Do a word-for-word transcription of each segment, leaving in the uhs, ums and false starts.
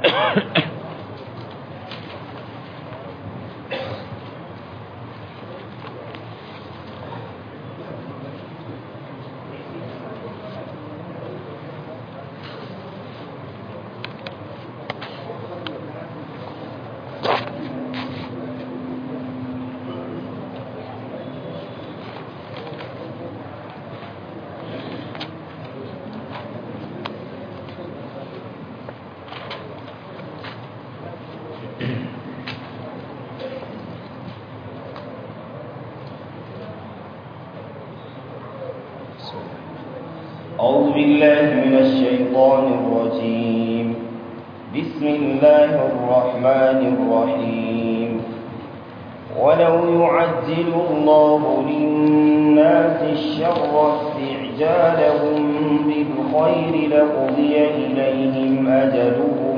أعوذ بالله من الشيطان الرجيم بسم الله الرحمن الرحيم ولو يعجل الله للناس الشر استعجالهم بالخير لقضي إليهم أجلهم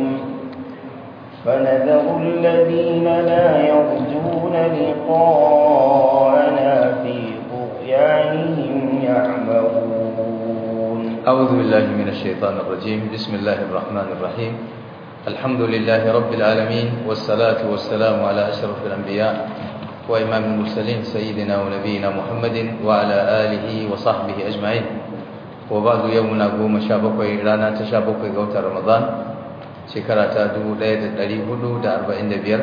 فنذر الذين لا يرجون لقاءنا في طغيانهم يعمهون. أعوذ بالله من الشيطان الرجيم بسم الله الرحمن الرحيم الحمد لله رب العالمين والصلاة والسلام على أشرف الأنبياء وإمام المرسلين سيدنا ونبينا محمد وعلى آله وصحبه أجمعين وبعد يومنا قوم شابكوي رانا تشابكوي قوت رمضان شكرا تادو ليلة الأليه دا أربعين دبير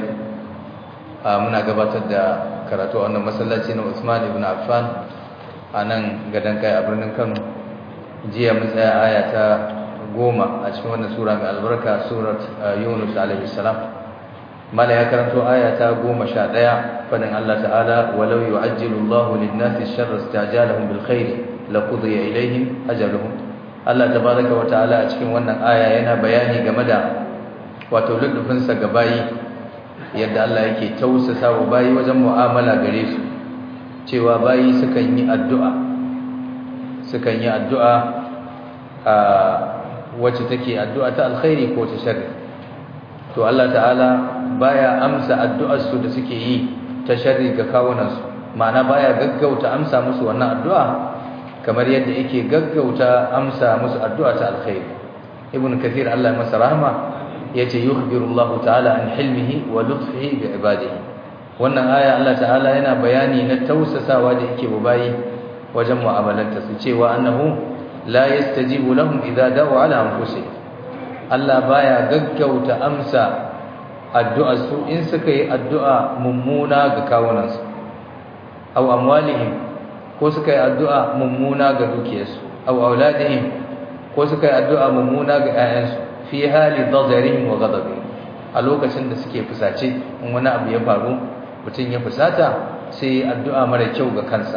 منا قبطت دا كراتو أن مسلسين عثمان بن عفان أنا قدن كي أبرنن كانوا jiya mun tsaya aya ta goma a cikin wannan sura mai albarka surat Yunus alaihi salam mala ya karanto aya ta goma sha ɗaya fadin Allah ta'ala walau yu'ajjilu Allahu lin-nasi ash-sharra istajalahum bil khair laqudiya ilayhim ajaluhum. Allah tabaaraka wa ta'ala a cikin wannan aya yana bayani game da wato lullufin sa ga bayi yadda Allah yake tausasa wa bayi wajen mu'amala gare su cewa bayi sukan yi addu'a sukan yi addu'a a wacce take addu'a ta alkhairi ko ta sharri to Allah ta'ala baya amsa addu'ar su da suke yi ta sharri ga kawunan su ma'ana baya gaggauta amsa musu wannan addu'a kamar yadda yake gaggauta amsa musu addu'a ta alkhairi. Ibn Kathir Allah ya masa rahma yace yukhbiru Allah ta'ala an hilmihi wa lutfihi bi ibadihi. Wannan aya Allah ta'ala yana bayani na tausasawa da yake wa bayi wajen mu'amalanta su cewa annahu la yastajibu lahum idza da'u ala anfusihim. Allah baya gaggauta amsa addu'ar su in suka yi addu'a mummuna ga kawunansu aw amwalihim ko suka yi addu'a mummuna ga dukiyarsu aw auladihim ko suka yi addu'a mummuna ga 'ya'yansu fi hali dhajarihim wa ghadabihim a lokacin da suke fusace in wani abu ya faru mutum ya fusata sai addu'a mara kyau ga kansa.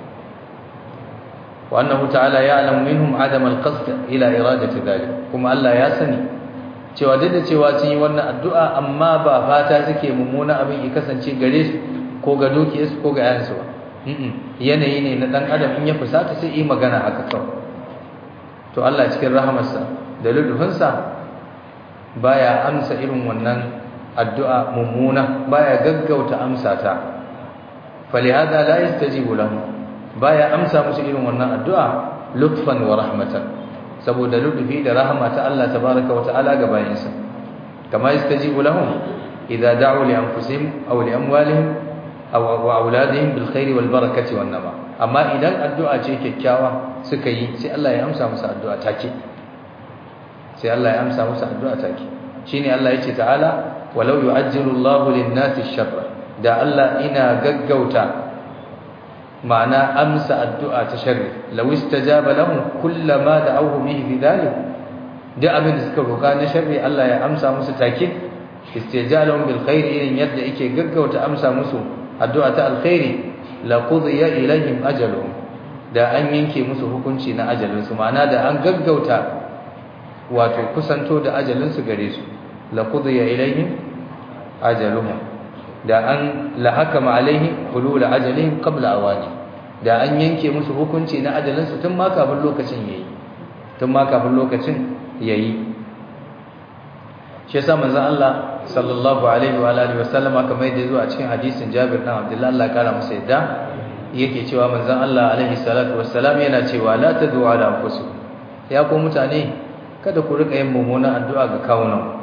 وأنه تعالى يعلم منهم عدم القصد إلى إرادة ذلك كما الله ya sani cewa duk da cewa sun yi wannan addu'a amma ba fata suke mummuna abin ya kasance gare su ko ga dukiyarsu ko ga yayansu ba yanayi ne na dan adam in ya fusata sai yi magana haka kawai to Allah cikin rahamarsa da lutufinsa baya amsa irin wannan addu'a mummuna baya gaggauta amsa ta falihada la yastajibu lahum baya amsa musu irin wannan addu'a lutfan wa rahmatan saboda lutfi da rahama ta Allah tabaaraka wa ta'ala ga bayinsa kama yastajibu lahum idza da'u li anfusihim aw li amwalihim aw wa auladihim bil khair wal barakati wan nama. Amma idan addu'a ce kyakkyawa suka yi sai Allah ya amsa musu addu'a take sai Allah ya amsa musu addu'a take shine Allah yace ta'ala walau yu'ajjilu Allahu lin-nasi ash-sharra da Allah ina gaggauta ma'ana amsa addu'a ta sharri law istajaba lahum kullama da'awhu bihi bidhalik da abin da suka roka na sharri Allah ya amsa musu take istijalahum bil khair irin yadda yake gaggauta amsa musu addu'a ta alkhairi la qudiya ilayhim ajaluhum da an yanke musu hukunci na ajalin su ma'ana da an gaggauta wato kusanto da ajalin su gare su la qudiya ilayhim ajaluhum da an lahakama alaihi hulul ajalihim qabla awani da an yanke musu hukunci na ajalin su tun ma kafin lokacin yayi tun ma kafin lokacin yayi shi yasa manzon Allah sallallahu alaihi wa alihi wasallama kamar yadda zuwa cikin hadisin Jabir bin Abdullah Allah kara masa yadda yake cewa manzon Allah alaihi salatu wassalam yana cewa la tad'u ala anfusikum ya ku mutane kada ku rika yin mummunan addu'a ga kawunan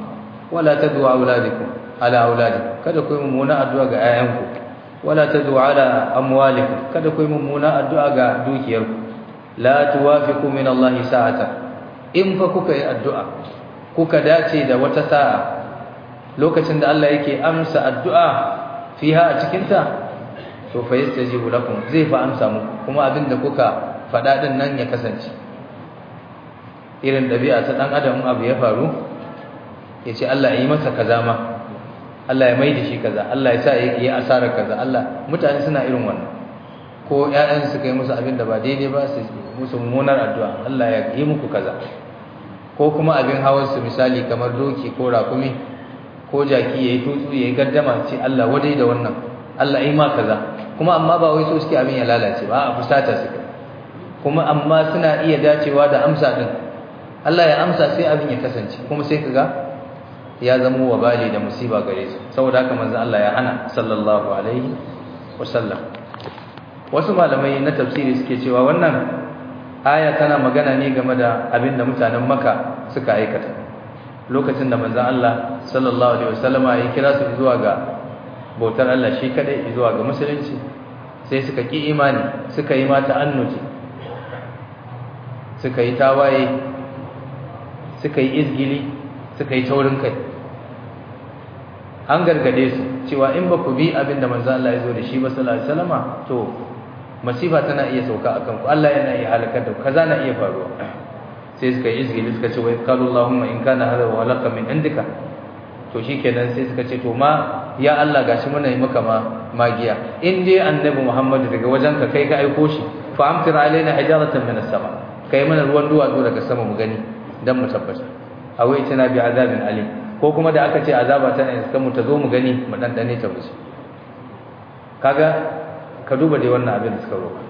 wala tadu auladikum ala auladikum kada ku yi mummuna addu'a ga ayyanku wala tadu ala amwalikum kada ku yi mummuna addu'a ga dukiyarku la tuwafiqu min Allah sa'ata in fa kuka yi addu'a kuka dace da wata sa'a lokacin da Allah yake amsa addu'a fiha a cikin ta to fa yastajibu lakum zai fa amsa muku kuma abinda kuka faɗa din nan ya kasance irin dabi'a ta dan adam abu ya faru yace Allah ya yi masa kaza ma Allah ya maida shi kaza Allah ya sa ya yi asarar kaza Allah mutane suna irin wannan ko ƴaƴan su kai musu abinda ba daidai ba su musu mummunar addu'a Allah ya yi muku kaza ko kuma abin hawan su misali kamar doki ko rakumi ko jaki yayi tutsu yayi gaddama ce Allah wadai da wannan Allah yi ma kaza kuma amma ba wai so suke abin ya lalace ba a fusata suke kuma amma suna iya dacewa da amsa din Allah ya amsa sai abin ya kasance kuma sai kaga ya zama wabali da musiba gare su saboda haka manzo Allah ya hana sallallahu alaihi wasallam wasu malamai na tafsiri suke cewa wannan aya tana magana ne game da abin da mutanen Makka suka aikata lokacin da manzo Allah sallallahu alaihi wasallam ya kira su zuwa ga bautar Allah shi kadai zuwa ga musulunci sai suka ki imani suka yi mata annuti suka yi tawaye suka yi izgili suka yi taurin kai an gargade su cewa in ba ku bi abinda manzo Allah ya zo da shi ba sallallahu alaihi wasallama to masifa tana iya sauka akan ku Allah yana iya halakar da ku kaza na iya faruwa sai suka yi izgili suka ce wa qalu allahumma in kana hadha wa laka min indika to shikenan sai suka ce to ma ya Allah gashi muna yi maka ma magiya in dai annabi Muhammad daga wajenka kai ka aiko shi fa amtir alaina hijaratan min as-sama kai mana ruwan duwatsu daga sama mu gani dan mu tabbata awai tana bi azabin alim ko kuma da aka ce azaba ta ne kan mu ta zo mu gani mu dan dane ta musu kaga ka duba dai wannan abin da suka roka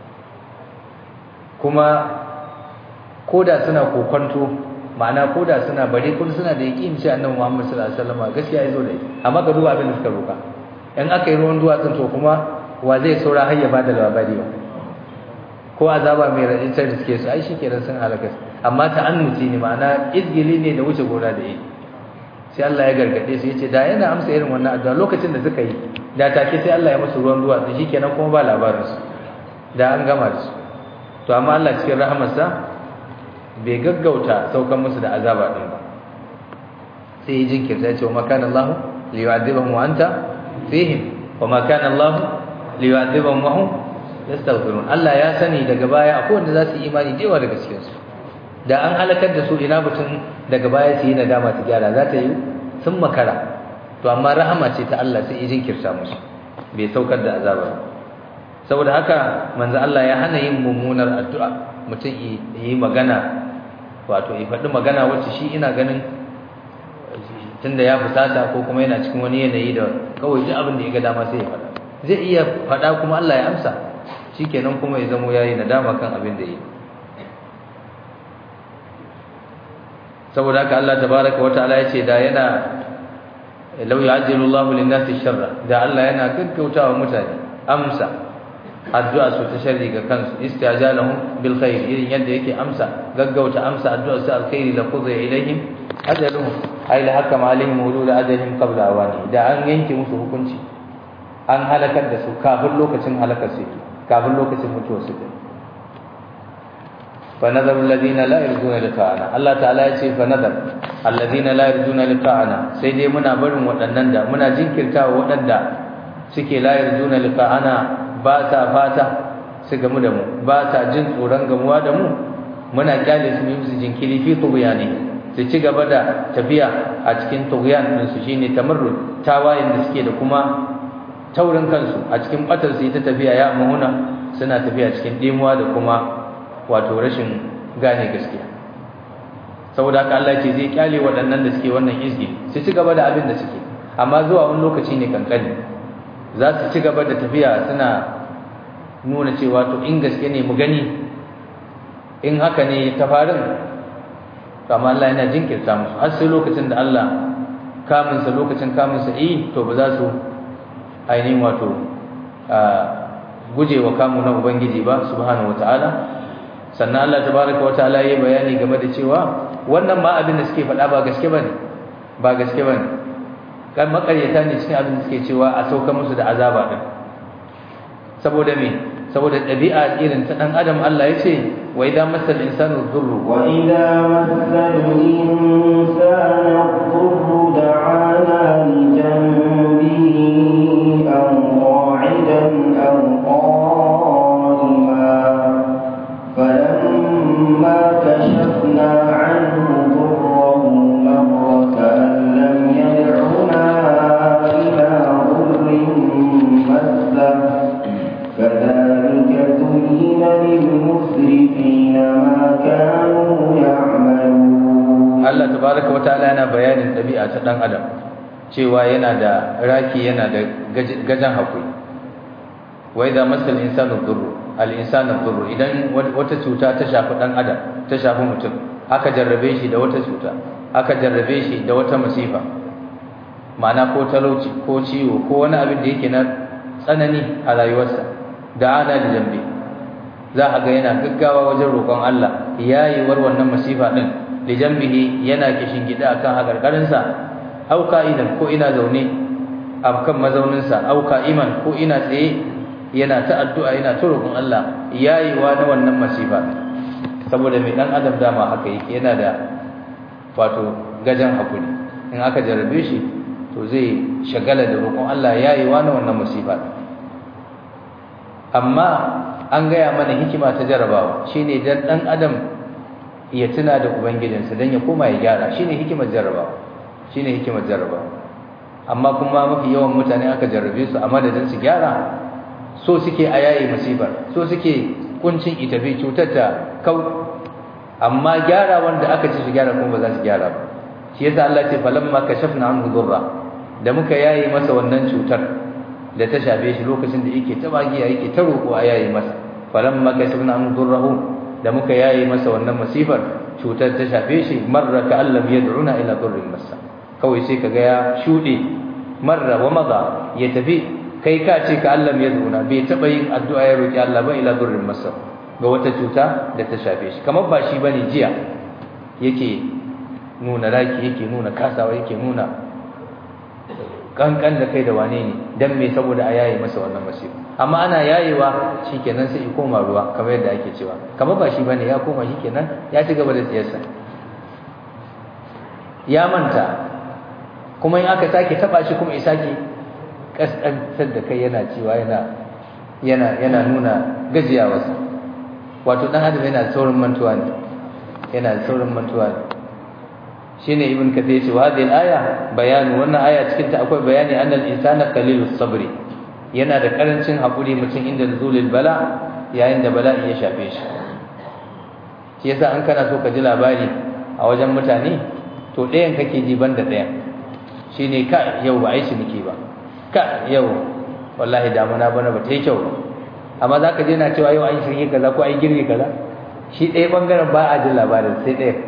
kuma koda suna kokonto ma'ana koda suna bare kun suna da yakin cewa annabi Muhammad sallallahu alaihi wasallam gaskiya yazo da ita amma ka duba abin da suka roka in aka yi ruwan duwatsun to kuma wa zai saura har ya bada labari ba ko azaba mai radin sai da suke su ai shikenan sun halaka amma ta'annuti ne ma'ana izgili ne da wuce gora da yi sai Allah ya gargade su yace da yana amsa irin wannan addu'a lokacin da suka yi da take sai Allah ya musu ruwan duwatsu shikenan kuma ba labarin su da an gama da su to amma Allah cikin rahamarsa bai gaggauta saukan musu da azaba din ba sai ya jinkirta ya ce wa makana Allah li yu'adhibahum wa anta fihim wa makana Allah li yu'adhibahum wa hum yastaghfirun Allah ya sani daga baya akwai wanda za su yi imani jewa daga cikin su da an halakar da su ina mutun daga baya su yi nadama ta gyara za ta yi sun makara to amma rahama ce ta Allah sai ya jinkirta musu bai saukar da azaba saboda haka manzo Allah ya hana yin mummunar addu'a mutum yi magana wato ya faɗi magana wacce shi ina ganin tunda ya fusata ko kuma yana cikin wani yanayi da kawai duk abin da ya ga dama sai ya faɗa zai iya faɗa kuma Allah ya amsa shikenan kuma ya zamo yayi nadama kan abin da yi saboda haka Allah tabaaraka wa ta'ala yace da yana law ya'jilu Allahu lin-nasi sharra da Allah yana gaggautawa mutane amsa addu'a su ta sharri ga kansu isti'jalahum bil khair irin yadda yake amsa gaggauta amsa addu'a su alkhairi la qudhi ilaihim ajaluhum ay la hakama alaihim wulul ajalihim qabla awani da an yanke musu hukunci an halakar da su kafin lokacin halakar su kafin lokacin mutuwar su fa nadaru alladhina la yarjuna liqa'ana Allah ta'ala ya ce fa nadar alladhina la yarjuna liqa'ana sai dai muna barin waɗannan da muna jinkirtawa waɗanda suke la yarjuna liqa'ana ba ta fata su gamu da mu ba ta jin tsoron gamuwa da mu muna kyale su musu jinkiri fi tughyani su ci gaba da tafiya a cikin tughyan din su shine tamarrud tawayen da suke da kuma taurin kansu a cikin batar su ta tafiya ya mahuna suna tafiya cikin dimuwa da kuma wato rashin gane gaskiya saboda haka Allah ce zai kyale waɗannan da suke wannan izgi su ci gaba da abin da suke amma zuwa wani lokaci ne kankani za su ci gaba da tafiya suna nuna cewa to in gaske ne mu gani in haka ne ta farin amma Allah yana jinkirta musu har sai lokacin da Allah kamunsa lokacin kamunsa yi to ba za su ainihin wato gujewa kamu na ubangiji ba subhanahu wataala sannan Allah tabaraka wataala yayi bayani game da cewa wannan ma abin da suke faɗa ba gaske bane ba gaske bane kan makaryata ne cikin abin da suke cewa a sauka musu da azaba din saboda me saboda dabi'a irin ta dan adam Allah ya ce wa idza masal insanu dhurru wa idza masal insanu dhurru da'ana li janbihi aw qa'idan aw qa'ima falamma kashafna 'anhu dhurrahu marra ka'an lam yad'una ila dhurrin massah كذلك زين للمسرفين ما كانوا يعملون الله تبارك وتعالى yana bayanin dabi'a ta dan adam cewa yana da raki yana da gajan hakuri wa idza masal insanu dhurru al insanu dhurru idan wata cuta ta shafi dan adam ta shafi mutum aka jarrabe shi da wata cuta aka jarrabe shi da wata masifa ma'ana ko talauci ko ciwo ko wani abin da yake na tsanani a rayuwarsa da ana da jambi za a ga yana gaggawa wajen roƙon Allah yayi war wannan masifa din da jambihi yana kishin gida akan hakarkarin sa au qa'idan ko ina zaune akan mazaunin sa au qa'iman ko ina tsaye yana ta addu'a yana ta roƙon Allah yayi wa na wannan masifa saboda mai dan adam dama haka yake yana da wato gajan hakuri in aka jarabe shi to zai shagala da roƙon Allah yayi wa na wannan masifa amma an gaya mana hikima ta jarabawa shine dan dan adam ya tuna da ubangijinsa dan ya koma ya gyara shine hikimar jarabawa shine hikimar jarabawa amma kuma mafi yawan mutane aka jarrabe su a madadin su gyara so suke ayayi musibar so suke kuncin itafi cutar ta kau amma gyara wanda aka ci su gyara kuma ba za su gyara ba shi yasa Allah ya ce falamma kashafna anhu dhurra da muka yayi masa wannan cutar da ta shafe shi lokacin da yake ta bagiya yake ta roko a yayi masa falamma kashafna an durruhu da muka yayi masa wannan masifar cutar ta shafe shi marra ka allam yad'una ila durrin masa kawai sai kaga ya shude marra wa maza ya tafi kai ka ce ka allam yad'una bai taba yin addu'a ya roki Allah ba ila durrin masa ga wata cuta da ta shafe shi kamar ba shi bane jiya yake nuna raki yake nuna kasawa yake nuna kankan da kai da wane ne dan me saboda a yaye masa wannan masifa amma ana yayewa shikenan sai ya koma ruwa kamar yadda ake cewa kamar ba shi bane ya koma shikenan ya ci gaba da tsiyarsa ya manta kuma in aka sake taba shi kuma ya sake kasantar da kai yana cewa yana yana yana nuna gajiyawarsa wato dan adam yana saurin mantuwa ne yana saurin mantuwa ne shine ibn kathir yace wa hadhihi al-aya bayanu wannan aya cikin ta akwai bayani annal insana qalilus sabri yana da karancin hakuri mutum inda nuzulul bala yayin da bala'i ya shafe shi shi yasa an kana so ka ji labari a wajen mutane to ɗayan kake ji banda ɗayan shine ka yau ba aishi nake ba ka yau wallahi damuna bana ba ta yi kyau amma zaka je na cewa yau an shirye kaza ko ai girge kaza shi ɗaya bangaren ba a jin labarin sai ɗaya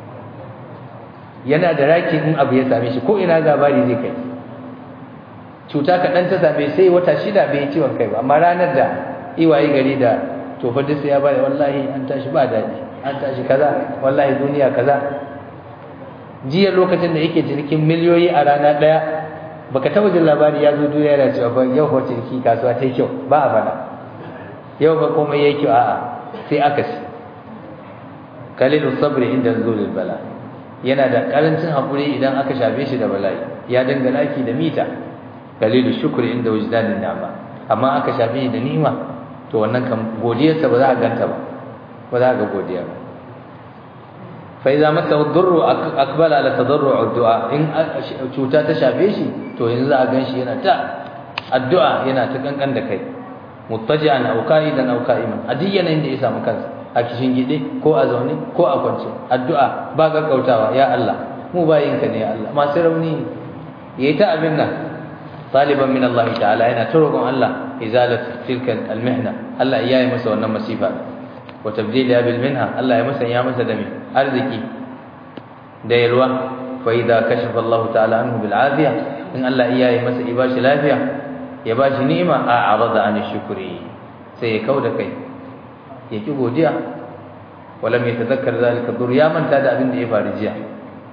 yana da raki in abu ya same shi ko ina labari zai kai cuta kaɗan ta same sai wata shida bai ciwon kai ba amma ranar da iwaye gari da tofa duk sai ya bada wallahi an tashi ba daɗi an tashi kaza wallahi duniya kaza jiya lokacin da yake cikin miliyoyi a rana ɗaya baka taɓa jin labari ya zo duniya yana cewa ba yau ko ciniki kasuwa ta yi kyau ba a faɗa yau ba komai yayi kyau a'a sai aka ci kalilus sabri inda nuzulul bala yana da karancin hakuri idan aka shafe shi da bala'i ya dangana ki da mita dalilu shukri inda wujdanin ni'ma amma aka shafe shi da ni'ima to wannan kan godiyarsa ba za a ganta ba ba za ga godiya ba fa idza masahu ad-durru aqbala ala tadarru'u ad-du'a in cuta ta shafe shi to yanzu za a ganshi yana ta addu'a yana ta kankan da kai muttaji'an aw qa'idan aw qa'iman adiyan inda ya samu kansa a kishin gide ko a zaune ko a kwance addu'a ba gaggautawa ya Allah mu bayinka ne ya Allah masu rauni yayi ta abin nan taliban min Allah ta'ala yana turokon Allah izalat tilka almihna Allah yayi masa wannan masifa wa tabdil ya bil minha Allah ya masa ya masa dami arziki da yalwa fa idza kashafa Allah ta'ala anhu bil afiya in Allah yayi masa ibashi lafiya ya bashi ni'ima a'rada an shukri sai ya kauda kai yaki godiya walam yatadhakkar zalika dur ya manta da abin da ya faru jiya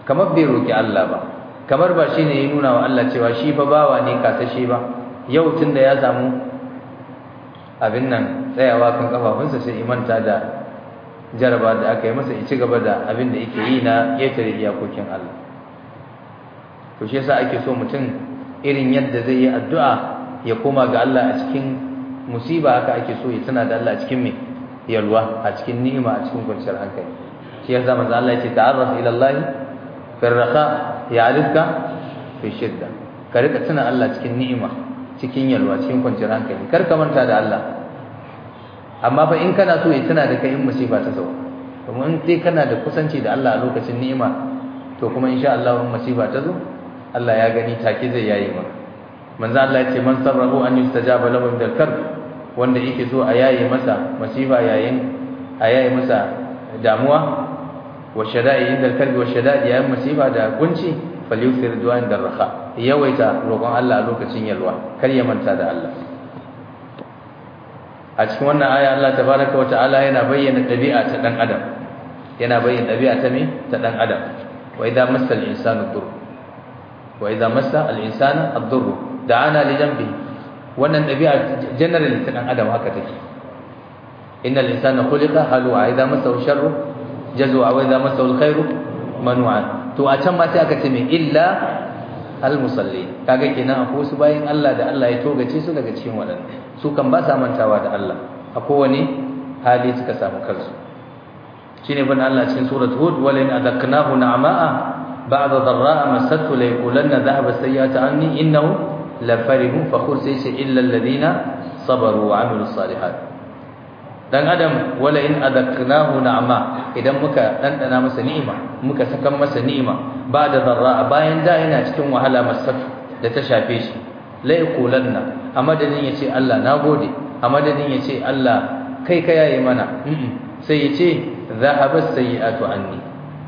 kamar bai roki Allah ba, kamar ba shine ya nuna wa Allah cewa shi fa bawa ne kasashe ba. Yau tunda ya samu abin nan tsayawa kan kafafunsa sai imanta da jaraba da aka yi masa, ya ci gaba da abin da yake yi na ƙetare iyakokin Allah. To shi yasa ake so mutum irin yadda zai yi addu'a ya koma ga Allah a cikin musiba, haka ake so ya tuna da Allah a cikin me yalwa, a cikin ni'ima, a cikin kwanciyar hankali. Shi yasa manzo Allah ya ce ta'arraf ila Allah fi raqa ya'rifka fi shidda. Ka rika tuna Allah cikin ni'ima, cikin yalwa, cikin kwanciyar hankali, kar ka manta da Allah. Amma fa in kana so ya tuna da kai in musiba ta zo, kuma in dai kana da kusanci da Allah a lokacin ni'ima, to kuma insha Allah in musiba ta zo Allah ya gani take zai yayi maka. Manzo Allah ya ce man sarrahu an yustajaba lahu bil karb, wanda yake so a yayi masa musiba yayin a yayi masa damuwa, wa shada'i inda al-karbi wa shada'i yayin musiba da kunci, falyusir du'an dar raha, yawaita roƙon Allah a lokacin yalwa, kar ya manta da Allah. A cikin wannan aya Allah tabaraka wa ta'ala yana bayyana dabi'a ta dan adam, yana bayyana dabi'a ta me ta dan adam. Wa idza massa al-insanu dur wa idza massa al-insana ad-dur da'ana li janbi. Wannan dabi'a generally ta dan adam haka take. Innal insana khuliqa halu'a, idza massahu sharru jazua wa idza massahu al-khairu manu'an. To a can ma sai aka ce me illa al-musalli. Kaga kenan akwai su bayin Allah da Allah ya togace su daga cikin wadannan, su kan ba sa mantawa da Allah a kowane hali suka samu kansu. Shine bin Allah cikin surat Hud, wala in adaknahu na'ma'a ba'da dharra'a masathu la yaqulanna dhahaba sayyi'atu anni innahu la farihun fakhur, sai ce illa alladhina sabaru wa 'amilus salihat. Dan adam wala in adaknahu na'ma, idan muka dandana masa ni'ima, muka saka masa ni'ima ba'da dharra'a, bayan da yana cikin wahala masathu da ta shafe shi, la yaqulanna, a madadin yace Allah nagode, a madadin yace Allah kai ka yaye mana, sai yace dhahaba sayyi'atu anni,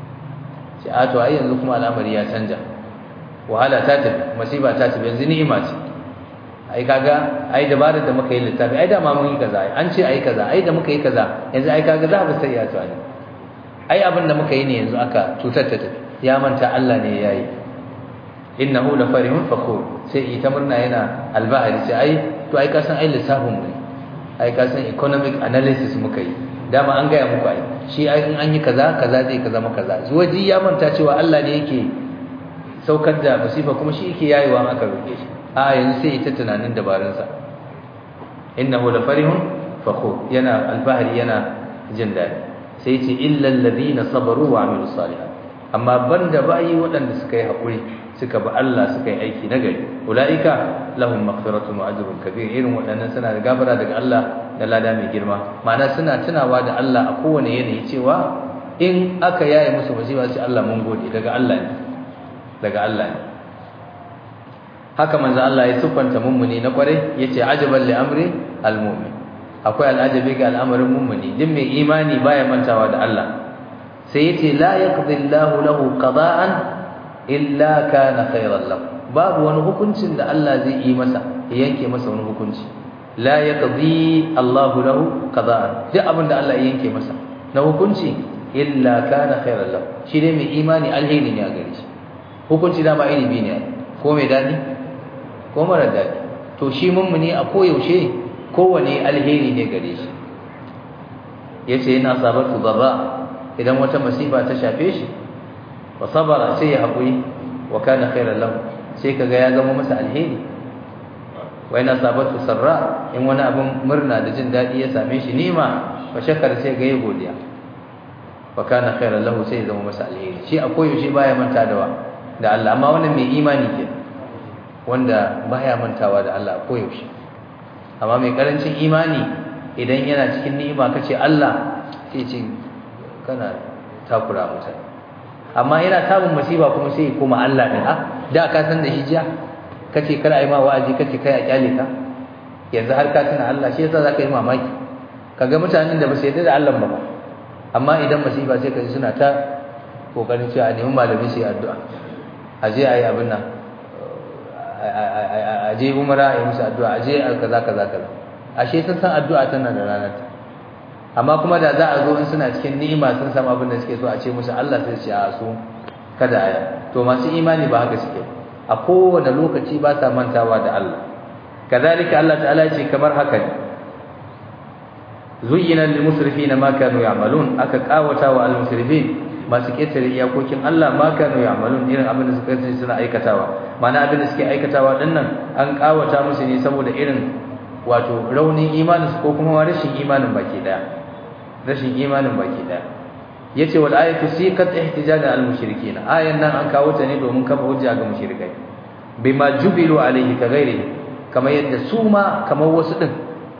sai a to ai yanzu kuma al'amari ya canja, wahala ta tafi, musiba ta tafi, yanzu ni'ima ce. Ai kaga ai dabarar da muka yi littafi, ai da ma mun yi kaza, an ce ai kaza, ai da muka yi kaza, yanzu ai kaga dhahaba sayyi'atu anni, ai abin da muka yi ne yanzu aka cutar ta tafi, ya manta Allah ne yayi. Innahu la farihun fakhur, sai ita murna yana albahari, sai ai to ai ka san ai lissafin mu ne, ai ka san economic analysis muka yi, dama an gaya muku ai shi ai in an yi kaza kaza zai kaza maka kaza. Zuwaji ya manta cewa Allah ne yake saukar da musiba, kuma shi yake yayewa aka roke shi. A yanzu sai ita tunanin dabarun sa. Innahu la farihun fakhur, yana albahari, yana jin dadi. Sai ce illa alladhina sabaru wa amilus salihat, amma banda bayi waɗanda suka yi hakuri, suka bi Allah, suka yi aiki nagari, ulaika lahum maghfiratun wa ajrun kabir. Irin waɗannan suna da gafara daga Allah da lada mai girma. Ma'ana suna tunawa da Allah a kowane yanayi, cewa in aka yaye musu musiba sai Allah mun gode, daga Allah ne, daga Allah ne. Haka manzo Allah ya sufanta mummuni na kware, yace ajaban li amri almu'min, akwai al'ajabi ga al'amarin mummuni, din mai imani baya mantawa da Allah. Sai yace la yaqdi Allahu lahu qada'an illa kana khayran lahu, babu wani hukuncin da Allah zai yi masa, ya yanke masa wani hukunci. La yaqdi Allahu lahu qada'an, duk abin da Allah ya yanke masa na hukunci illa kana khayran lahu, shi dai mai imani alheri ne a gare shi. Hukunci da ba ilimi ne, ko mai dadi ko mara dadi, to shi mummuni a koyaushe kowane alheri ne gare shi. Yace yana sabatu darra, idan wata masifa ta shafe shi, wa sabara, sai ya haƙuri, wa kana khairan lahu, sai kaga ya zama masa alheri. Wa yana sabatu sarra, in wani abin murna da jin daɗi ya same shi ni'ima, wa shakar, sai ga ya godiya, wa kana khairan lahu, sai ya zama masa alheri. Shi a koyaushe baya manta da da Allah, amma wannan mai imani ke, wanda baya mantawa da Allah a koyaushe. Amma mai karancin imani, idan yana cikin ni'ima kace Allah, sai ce kana takura mutane. Amma yana samun musiba kuma sai ya koma Allah din. Ah, da ka san da shi jiya kace kar ai ma wa'azi, kace kai a kyale ka, yanzu har ka tuna Allah. Shi yasa zaka yi mamaki kaga mutanen da ba su yarda da Allah ba, amma idan musiba sai kaji suna ta kokarin cewa a nemi malami sai addu'a, aje ayi abin nan, aje umara ayi musu addu'a, aje kaza kaza kaza. Ashe sun san addu'a tana da ranar ta. Amma kuma da za a zo in suna cikin ni'ima, sun samu abin da suke so a ce musu Allah, sai ce a su kada aya to masu imani ba haka suke a kowane lokaci ba sa mantawa da Allah kazalika Allah ta'ala ce kamar haka ne zuyyina lil musrifina ma kanu ya'malun aka kawata wa al musrifin masu ketare iyakokin Allah ma kanu ya'malun irin abin da suka ce suna aikatawa mana abin da suke aikatawa dinnan an kawata musu ne saboda irin wato raunin imanin su ko kuma rashin imanin baki daya rashin imanin baki daya yace wal ayatu siqat ihtijajan al mushrikeen ayan nan an kawo ta ne domin kafa hujja ga mushrikai bima jubilu alayhi ka ghairihi kamar yadda su ma kamar wasu din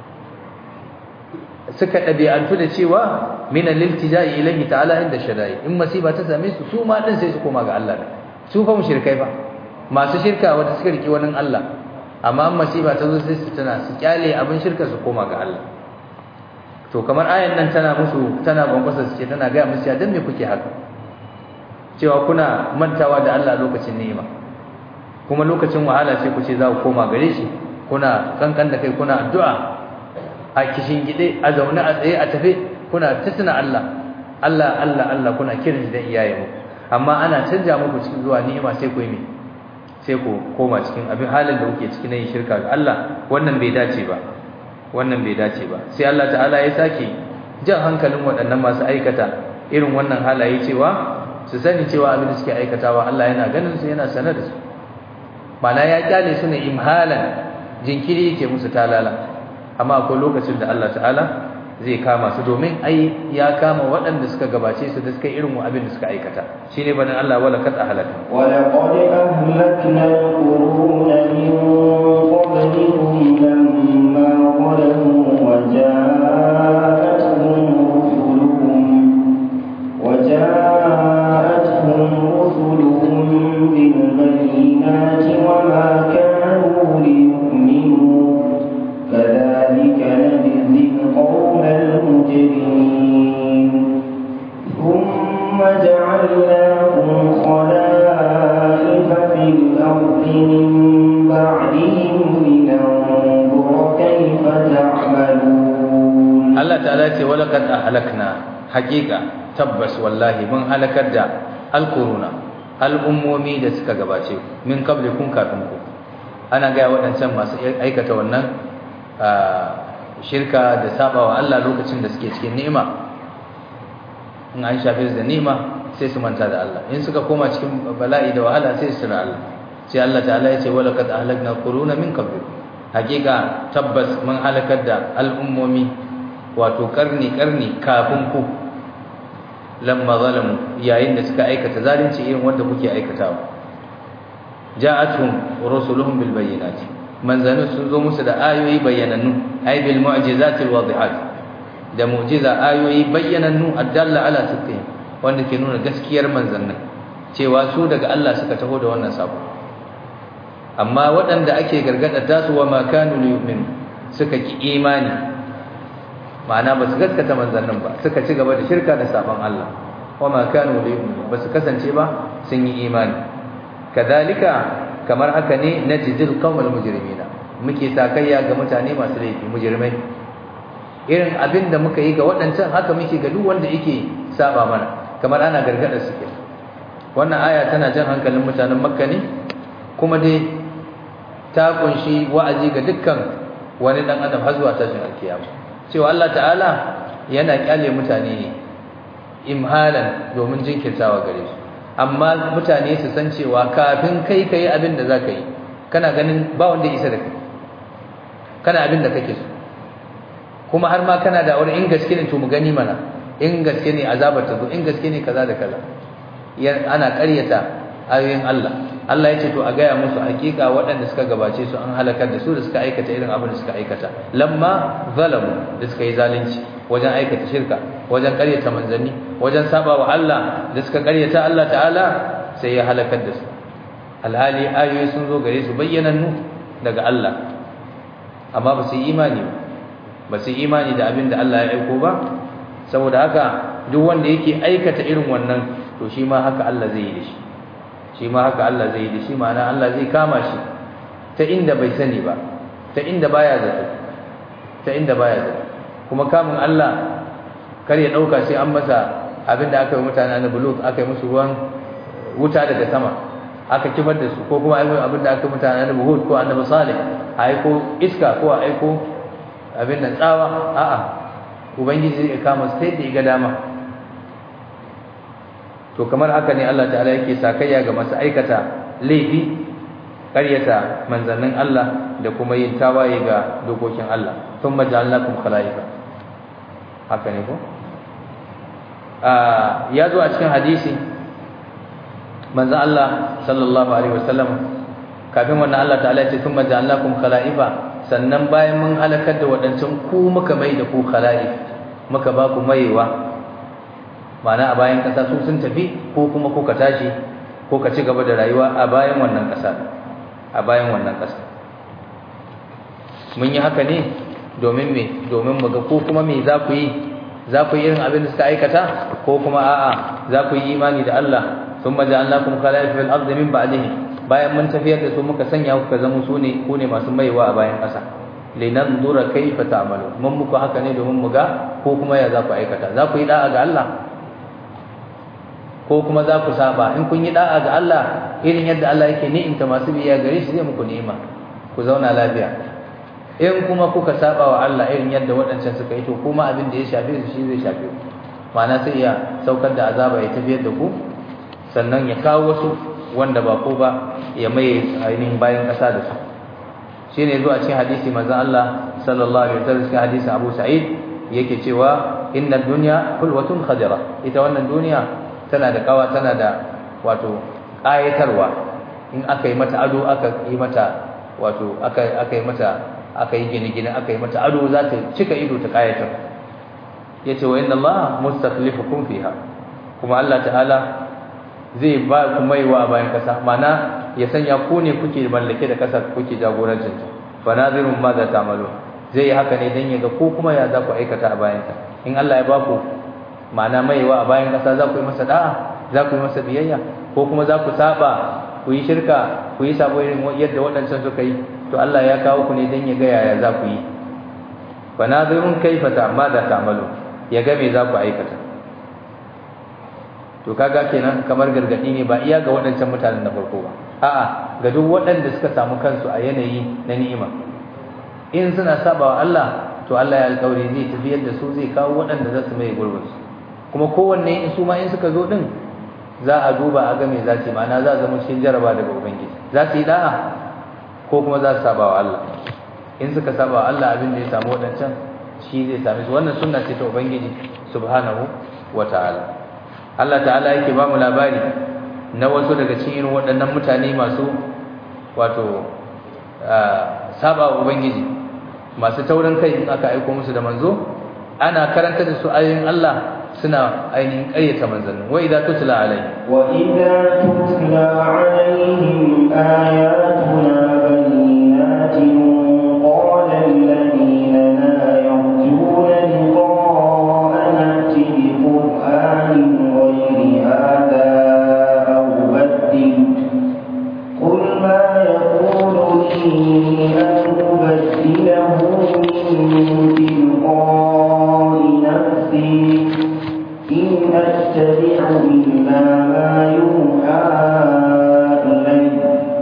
suka dabi'antu da cewa min al-iltija'i ilayhi ta'ala inda shada'i in masiba ta same su su ma din sai su koma ga Allah su fa mushrikai fa masu shirka wanda suka riki wani Allah amma masiba ta zo sai su tana su kyale abin shirka su koma ga Allah to kamar ayan nan tana musu tana bambasa su ce tana ga musu ya dan me kuke haka cewa kuna mantawa da Allah lokacin ni'ima kuma lokacin wahala sai ku ce za ku koma gare shi kuna kankan da kai kuna addu'a a kishin gide a zaune a tsaye a tafe kuna tsina Allah Allah Allah Allah kuna kiran shi da iyayenmu amma ana canja muku cikin zuwa ni'ima sai ku yi me sai ku koma cikin abin halin da kuke cikin yin shirka ga Allah wannan bai dace ba wannan bai dace ba sai Allah ta'ala ya sake jan hankalin waɗannan masu aikata irin wannan halaye cewa su sani cewa abin da suke aikatawa Allah yana ganin su yana sanar da su mana ya kyale su ne imhalan jinkiri yake musu talala amma akwai lokacin da Allah ta'ala zai kama su domin ai ya kama waɗanda suka gabace su da suka irin abin da suka aikata shine banin Allah wala kad ahlakna wala qad ahlakna al-quruna min qablihim lamma zalamu wa ja'atuhum rusuluhum wa ja'atuhum rusuluhum bil bayyinati wa ma kanu liyu'minu كذلك نجزي القوم المجرمين ثم جعلناكم خلائف في الأرض من بعدهم لننظر كيف تعملون الله تعالى ولقد أهلكنا حقيقة تبس والله من هلكت القرون الأمومي da suka gabace min qablikum kafinku ana ga waɗancan masu aikata wannan shirka da sabawa Allah lokacin da suke cikin ni'ima in an shafe su da ni'ima sai su manta da Allah in suka koma cikin bala'i da wahala sai su tuna Allah sai Allah ta'ala ya ce wala kad ahlakna quruna min qabl hakika tabbas mun halakar da al'ummomi wato karni karni kafin ku lamma zalamu yayin da suka aikata zalunci irin wanda kuke aikatawa ja'atuhum rusuluhum bil bayyinati manzanni sun zo musu da ayoyi bayyanannu ay bil mu'jizatil wadihat da mu'jiza ayoyi bayyanannu addalla ala sidqihim wanda ke nuna gaskiyar manzannin cewa su daga Allah suka taho da wannan sako amma waɗanda ake gargada ta su wa ma kanu yu'minu suka ki imani ma'ana ba su gaskata manzannin ba suka ci gaba da shirka da sabon Allah wa ma kanu yu'minu ba su kasance ba sun yi imani kadalika kamar haka ne najzil qawmal mujrimina muke sakayya ga mutane masu laifi mujrimai irin abin da muka yi ga waɗancan haka muke ga duk wanda yake saba mana kamar ana gargada su ke wannan aya tana jan hankalin mutanen Makka ne kuma dai ta kunshi wa'azi ga dukkan wani dan adam har zuwa tashin alkiyama cewa Allah ta'ala yana kyale mutane ne imhalan domin jinkirtawa gare su amma mutane su san cewa kafin kai kai abin da zaka yi kana ganin ba wanda ya isa da kai kana abin da kake so kuma har ma kana da wani in gaske ne to mu gani mana in gaske ne azabar ta zo in gaske ne kaza da kaza ana ƙaryata ayoyin Allah Allah ya ce to a gaya musu hakika waɗanda suka gabace su an halakar da su da suka aikata irin abin da suka aikata lamma zalamu da suka yi zalunci wajen aikata shirka wajen ƙaryata manzanni wajen saba wa Allah da suka ƙaryata Allah ta'ala sai ya halakar da su alhali ayoyi sun zo gare su bayyanannu daga Allah amma ba su yi imani ba ba su yi imani da abin da Allah ya aiko ba saboda haka duk wanda yake aikata irin wannan to shi ma haka Allah zai yi da shi shi ma haka Allah zai yi da shi ma'ana Allah zai kama shi ta inda bai sani ba ta inda baya zato ta inda baya zato kuma kamun Allah kar ya dauka sai an masa abinda aka yi mutane na Lut aka yi musu ruwan wuta daga sama aka kifar da su, ko kuma aiko abin da aka mutane annabi Hud ko annabi Salih aiko iska ko aiko abin nan tsawa, a'a ubangiji zai kama su sai da ga dama. to kamar haka ne Allah ta'ala yake sakayya ga masu aikata laifi, ƙaryata manzannin Allah da kuma yin tawaye ga dokokin Allah. thumma ja'alnakum khala'ifa, haka ne ko ah ya zo a cikin hadisi manzo Allah sallallahu alaihi wasallam kafin wannan Allah ta'ala ya ce thumma ja'alnakum khala'ifa, sannan bayan mun halakar da wadancan ku muka mai da ku khala'if, muka ba ku maiwa, ma'ana a bayan kasa su sun tafi ko kuma kuka tashi ko ka ci gaba da rayuwa a bayan wannan kasa a bayan wannan kasa mun yi haka ne domin me domin mu ga ko kuma me za ku yi za ku yi irin abin da suka aikata ko kuma a'a za ku yi imani da Allah. thumma ja'alnakum khala'ifa fil ardi min ba'dihi, bayan mun tafiyar da su muka sanya ku zama su ne ku ne masu maiwa a bayan kasa. linanzura kayfa ta'malu, mun muku haka ne domin mu ga ko kuma ya za ku aikata, za ku yi da'a ga Allah ko kuma za ku saba. in kun yi da'a ga Allah irin yadda Allah yake ni'imta masu biya gare shi zai muku ni'ima ku zauna lafiya. in kuma kuka saba wa Allah irin yadda waɗancan suka yi to kuma abin da ya shafe su shi zai shafe ku, ma'ana sai ya saukar da azaba ya tafiyar da ku, sannan ya kawo wasu wanda ba ku ba ya mai ainihin bayan ƙasa da su. shine zuwa cikin hadisi manzon Allah sallallahu alaihi wasallam, cikin hadisin Abu Sa'id yake cewa inna dunya hulwatun khadira, ita wannan duniya tana da kawa, tana da wato ayatarwa. in aka yi mata ado aka yi mata wato aka aka yi mata aka yi gine-gine aka yi mata ado za ta cika ido ta kayatar. yace wa inna Allah mustakhlifukum fiha, kuma Allah ta'ala zai ba ku maiwa a bayan kasa, mana ya sanya ku ne kuke mallake da kasar, kuke jagorancin ta. fa nazirun ma za ta'malu, zai yi haka ne dan yaga ko kuma ya za ku aikata a bayan ta. in Allah ya ba ku ma'ana maiwa a bayan kasa, za ku yi masa da'a, za ku yi masa biyayya, ko kuma za ku saba ku yi shirka ku yi sabo irin yadda waɗancan suka yi, to Allah ya kawo ku ne dan yaga yaya za ku yi. fa nazirun kayfa ta'malu ta'malu, yaga me za ku aikata. to kaga kenan kamar gargadi ne ba iya ga waɗancan mutanen na farko ba, a'a ga duk waɗanda suka samu kansu a yanayi na ni'ima. in suna sabawa Allah to Allah ya alƙawari zai tafiyar da su, zai kawo waɗanda za su mai gurbin su, kuma kowanne in su ma in suka zo din za a duba a ga me za su yi, ma'ana za a zama cikin jaraba daga ubangiji, za su yi da'a ko kuma za su sabawa Allah. in suka sabawa Allah abin da ya samu waɗancan shi zai same su. wannan sunna ce ta ubangiji subhanahu wataala. Allah ta'ala yake ba mu labari na wasu daga cikin irin waɗannan mutane masu wato saba wa ubangiji, masu taurin kai in aka aika musu da manzo, ana karanta da su ayoyin Allah suna ainihin ƙayyata manzannin. wa idza tutla alaihim wa idza tutla alaihim ayatuna bayyinatin qala alladhina la yarjuna liqa'ana ati bi qur'anin غير هذا أو بدل قل ما يكون لي أن أبدله من تلقاء نفسي إن أتبع إلا ما يوحى إلي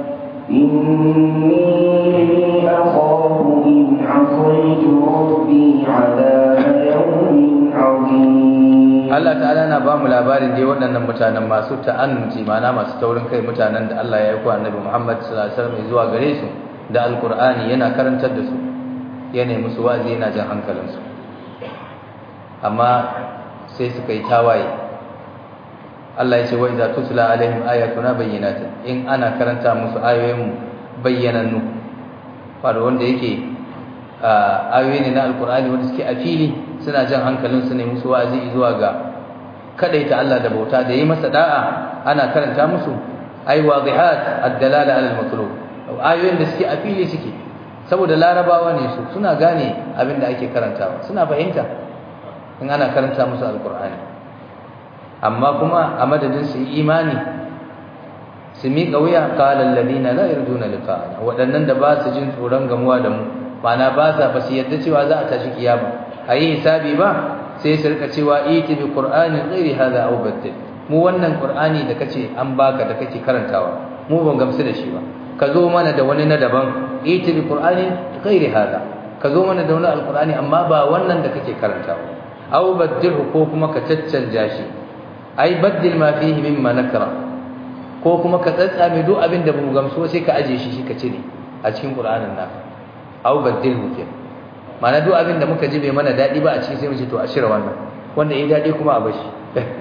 إني أخاف إن عصيت ربي عذاب يوم عظيم. Allah ta'ala na ba mu labarin dai waɗannan mutanen masu ta'annuci, ma'ana masu taurin kai, mutanen da Allah ya yi ku annabi Muhammad sallallahu alaihi wasallam zuwa gare su da alqur'ani, yana karantar da su, yana musu wa'azi, yana jan hankalinsu, amma sai suka yi tawaye. Allah ya ce wa idza tutla alaihim ayatuna bayyinatin, in ana karanta musu ayoyin bayyanannu, wato wanda yake ayoyi ne na alqur'ani wanda suke a fili, suna jan hankalinsu ne musu wa'azi zuwa ga kadaita Allah da bauta da yi masa da'a, ana karanta musu ay wadihat ad-dalala ala al-matlub, ayoyin da suke a fili suke, saboda larabawa ne su, suna gane abin da ake karantawa, suna fahimta in ana karanta musu alqur'ani. amma kuma a madadin su yi imani su miƙa wuya, qala alladhina la yarjuna liqa'ana, waɗannan da ba su jin tsoron gamuwa da mu, ma'ana ba sa ba su yadda cewa za a tashi kiyama a yi hisabi ba, sai su rika cewa iti bi qur'anin ghairi hadha aw baddil, mu wannan qur'ani da kace an baka da kake karantawa mu ban gamsu da shi ba ka zo mana da wani na daban iti bi qur'ani ghairi hada ka zo mana da wani alqur'ani amma ba wannan da kake karantawa aw badilhu ko kuma ka caccanja shi ai baddil ma fihi mimma nakra ko kuma ka tsatsame duk abin da bamu gamsu sai ka aje shi shi ka cire a cikin qur'anin naka aw badilhu ke ma'ana duk abin da muka ji bai mana dadi ba a cikin sai mu ce to a shire wannan wanda ya dadi kuma a bashi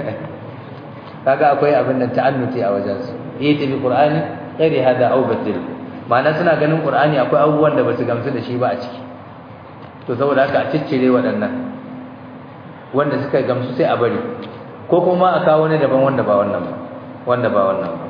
kaga akwai abin nan ta'annuti a wajen su iti bi qur'ani ghairi hada aw badilhu ma'ana suna ganin qur'ani akwai abubuwan da basu gamsu da shi ba a ciki to saboda haka a ciccire waɗannan wanda suka gamsu sai a bari ko kuma a kawo wani daban wanda ba wannan ba wanda ba wannan ba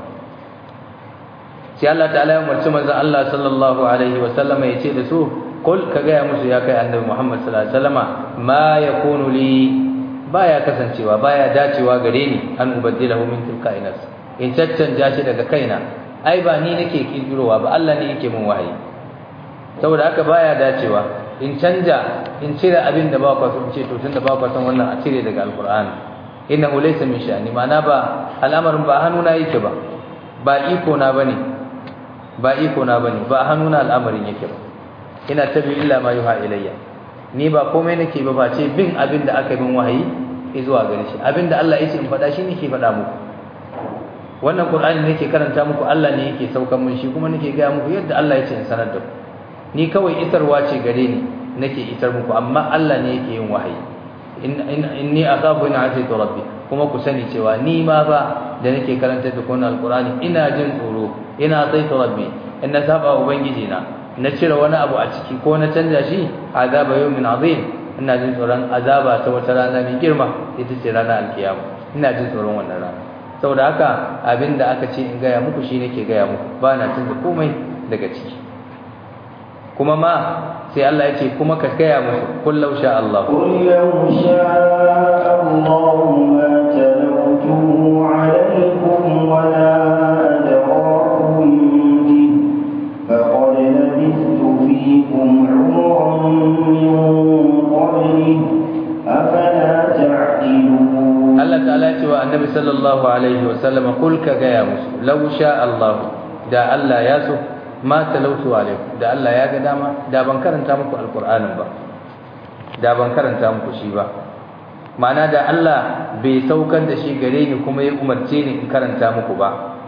sai Allah ta'ala ya umarci manzon Allah sallallahu alaihi wa sallama ya ce da su kul ka ga musu ya kai annabi Muhammad sallallahu alaihi wasallama ma yakunu li baya kasancewa baya dacewa gare ni an ubaddilahu min tilka'i nafs in caccanja shi daga kaina ai ba ni nake kirkirowa ba Allah ne yake min wahayi saboda haka baya dacewa in canja in cire abin da ba ku so in ce to tunda ba ku san wannan a cire daga alqur'ani innahu laysa min sha'ni ma'ana ba al'amarin ba hannuna yake ba ba iko na bane ba iko na bane ba hannuna al'amarin yake ba ina tabi illa ma yuha ilayya ni ba komai nake ba ba ce bin abin da aka yi min wahayi zuwa gare shi abin da Allah yake in faɗa shi nake faɗa muku wannan qur'ani nake karanta muku Allah ne yake saukan mun shi kuma nake ga muku yadda Allah yake in sanar da ku ni kawai isarwa ce gare ni nake isar muku amma Allah ne yake yin wahayi inni akhafu in asaitu rabbi kuma ku sani cewa ni ma ba da nake karanta da wannan alqur'ani ina jin tsoro ina asaitu rabbi in na saba ubangiji na na cire wani abu a ciki ko na canja shi azaba yawmin azim ina jin tsoron azaba ta wata rana mai girma ita ce ranar alkiyama ina jin tsoron wannan rana saboda haka abinda aka ce in gaya muku shi nake gaya muku ba na canza komai daga ciki kuma ma sai Allah ya ce kuma ka gaya musu kullu sha Allah kullu sha Allah ma talawtu alaykum wa la adrakum bi faqad labistu fikum umran min qabli afala ta'qilun Allah ta'ala ya ce wa annabi sallallahu alaihi wa sallam kul ka gaya musu law sha Allah da Allah ya so ma talautu alaikum da Allah ya ga dama da ban karanta muku alqur'anin ba da ban karanta muku shi ba ma'ana da Allah bai saukar da shi gare ni kuma ya umarce ni in karanta muku ba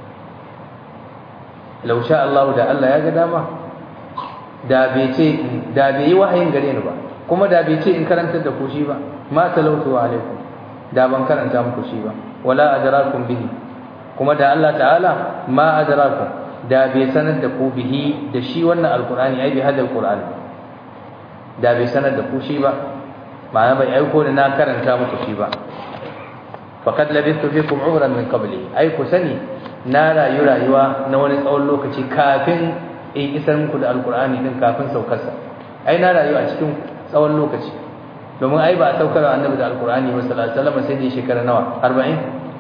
law sha Allah da Allah ya ga dama da bai ce da bai yi wahayin gare ni ba kuma da bai ce in karanta da ku shi ba ma talautu alaikum da ban karanta muku shi ba wala adrakum bihi kuma da Allah ta'ala ma adrakum da bai sanar da ku bihi da shi wannan alqur'ani ai bi hadal qur'ani da bai sanar da ku shi ba ma'ana bai aiko ni na karanta muku shi ba faqad labistu fikum umran min qabli ai ku sani na rayu rayuwa na wani tsawon lokaci kafin in isar muku da alqur'ani din kafin saukarsa ai na rayu a cikin tsawon lokaci domin ai ba a saukar annabi da alqur'ani ba sallallahu alaihi wasallam sai da shekara nawa arba'in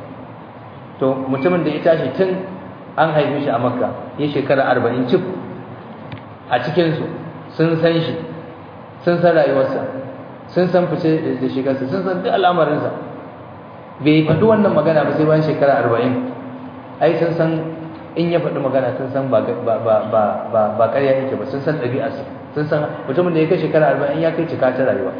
to mutumin da ya tashi tun an haife shi a makka ya shekara arba'in cif a cikinsu sun san shi sun san rayuwarsa sun san fice da shigarsa sun san duk al'amarinsa bai faɗi wannan magana ba sai bayan shekara arba'in ai sun san in ya faɗi magana sun san ba ba ƙarya yake ba sun san ɗabi'arsa sun san mutumin da ya kai shekara arba'in ya kai cika ta rayuwa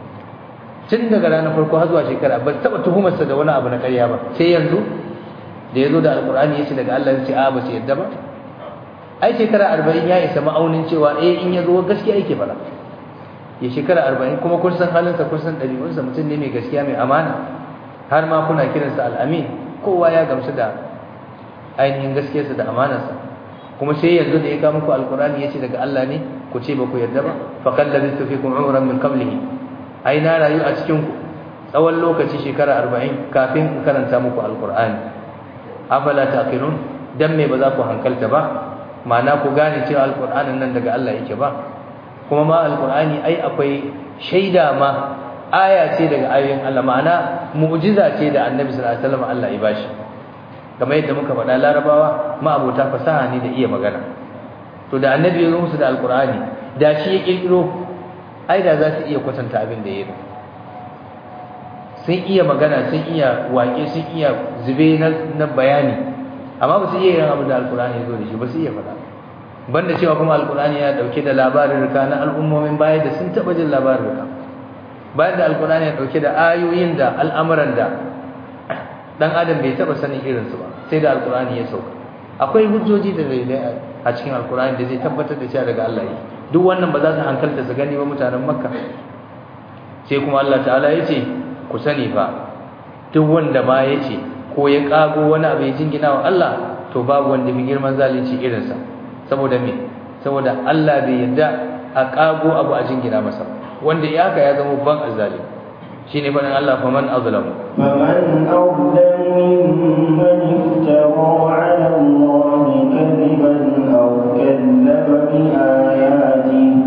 tun daga ranar farko har zuwa shekara ba taɓa tuhumarsa da wani abu na ƙarya ba sai yanzu da ya zo da alkur'ani ya ce daga Allah ya ce a ba su yadda ba ai shekara arba'in ya isa ma'aunin cewa eh in ya zo gaskiya yake fara ya shekara arba'in kuma kun san halinsa kun san ɗabi'unsa mutum ne mai gaskiya mai amana har ma kuna kiransa al'amin kowa ya gamsu da ainihin gaskiyarsa da amanarsa kuma sai yanzu da ya kawo muku alkur'ani ya ce daga Allah ne ku ce ba ku yadda ba faqad labistu fikum umran min qablihi ai na rayu a cikin ku tsawon lokaci shekara arba'in kafin ku karanta muku alkur'ani afala taqilun dan me ba za ku hankalta ba ma'ana ku gane cewa alqur'anin nan daga Allah yake ba kuma ma alqur'ani ai akwai shaida ma aya ce daga ayoyin Allah ma'ana mu'jiza ce da annabi sallallahu alaihi wasallam Allah ya bashi kamar yadda muka faɗa larabawa ma abota fasaha ne da iya magana to da annabi ya zo musu da alqur'ani da shi ya kirkiro ai da za su iya kwatanta abin da ya yi sun iya magana, sun iya waƙe, sun iya zube na bayani, amma ba su iya yin abin da alkur'ani ya zo da shi ba su iya faɗa. Banda cewa kuma alkur'ani ya dauke da labarin rika na al'ummomin baya da sun taɓa jin labarin rika, bayan da alkur'ani ya dauke da ayoyin da al'amuran da dan adam bai taɓa sanin irinsu ba sai da alkur'ani ya sauka. Akwai hujjoji da dalilai a cikin alkur'ani da zai tabbatar da cewa daga Allah yi. Duk wannan ba za su hankalta su gani ba mutanen Makka. Sai kuma Allah ta'ala ya ce ku sani fa duk wanda ma ya ce ko ya kago wani abu ya jingina wa Allah, to babu wanda fi girman zalunci irinsa. Saboda me? Saboda Allah bai yarda a kago abu a jingina masa, wanda ya haka ya zama ban azzali. Shine fadin Allah, faman azlamu faman azlamu mimman iftara 'ala Allahi kadiban aw kadzaba bi ayatihi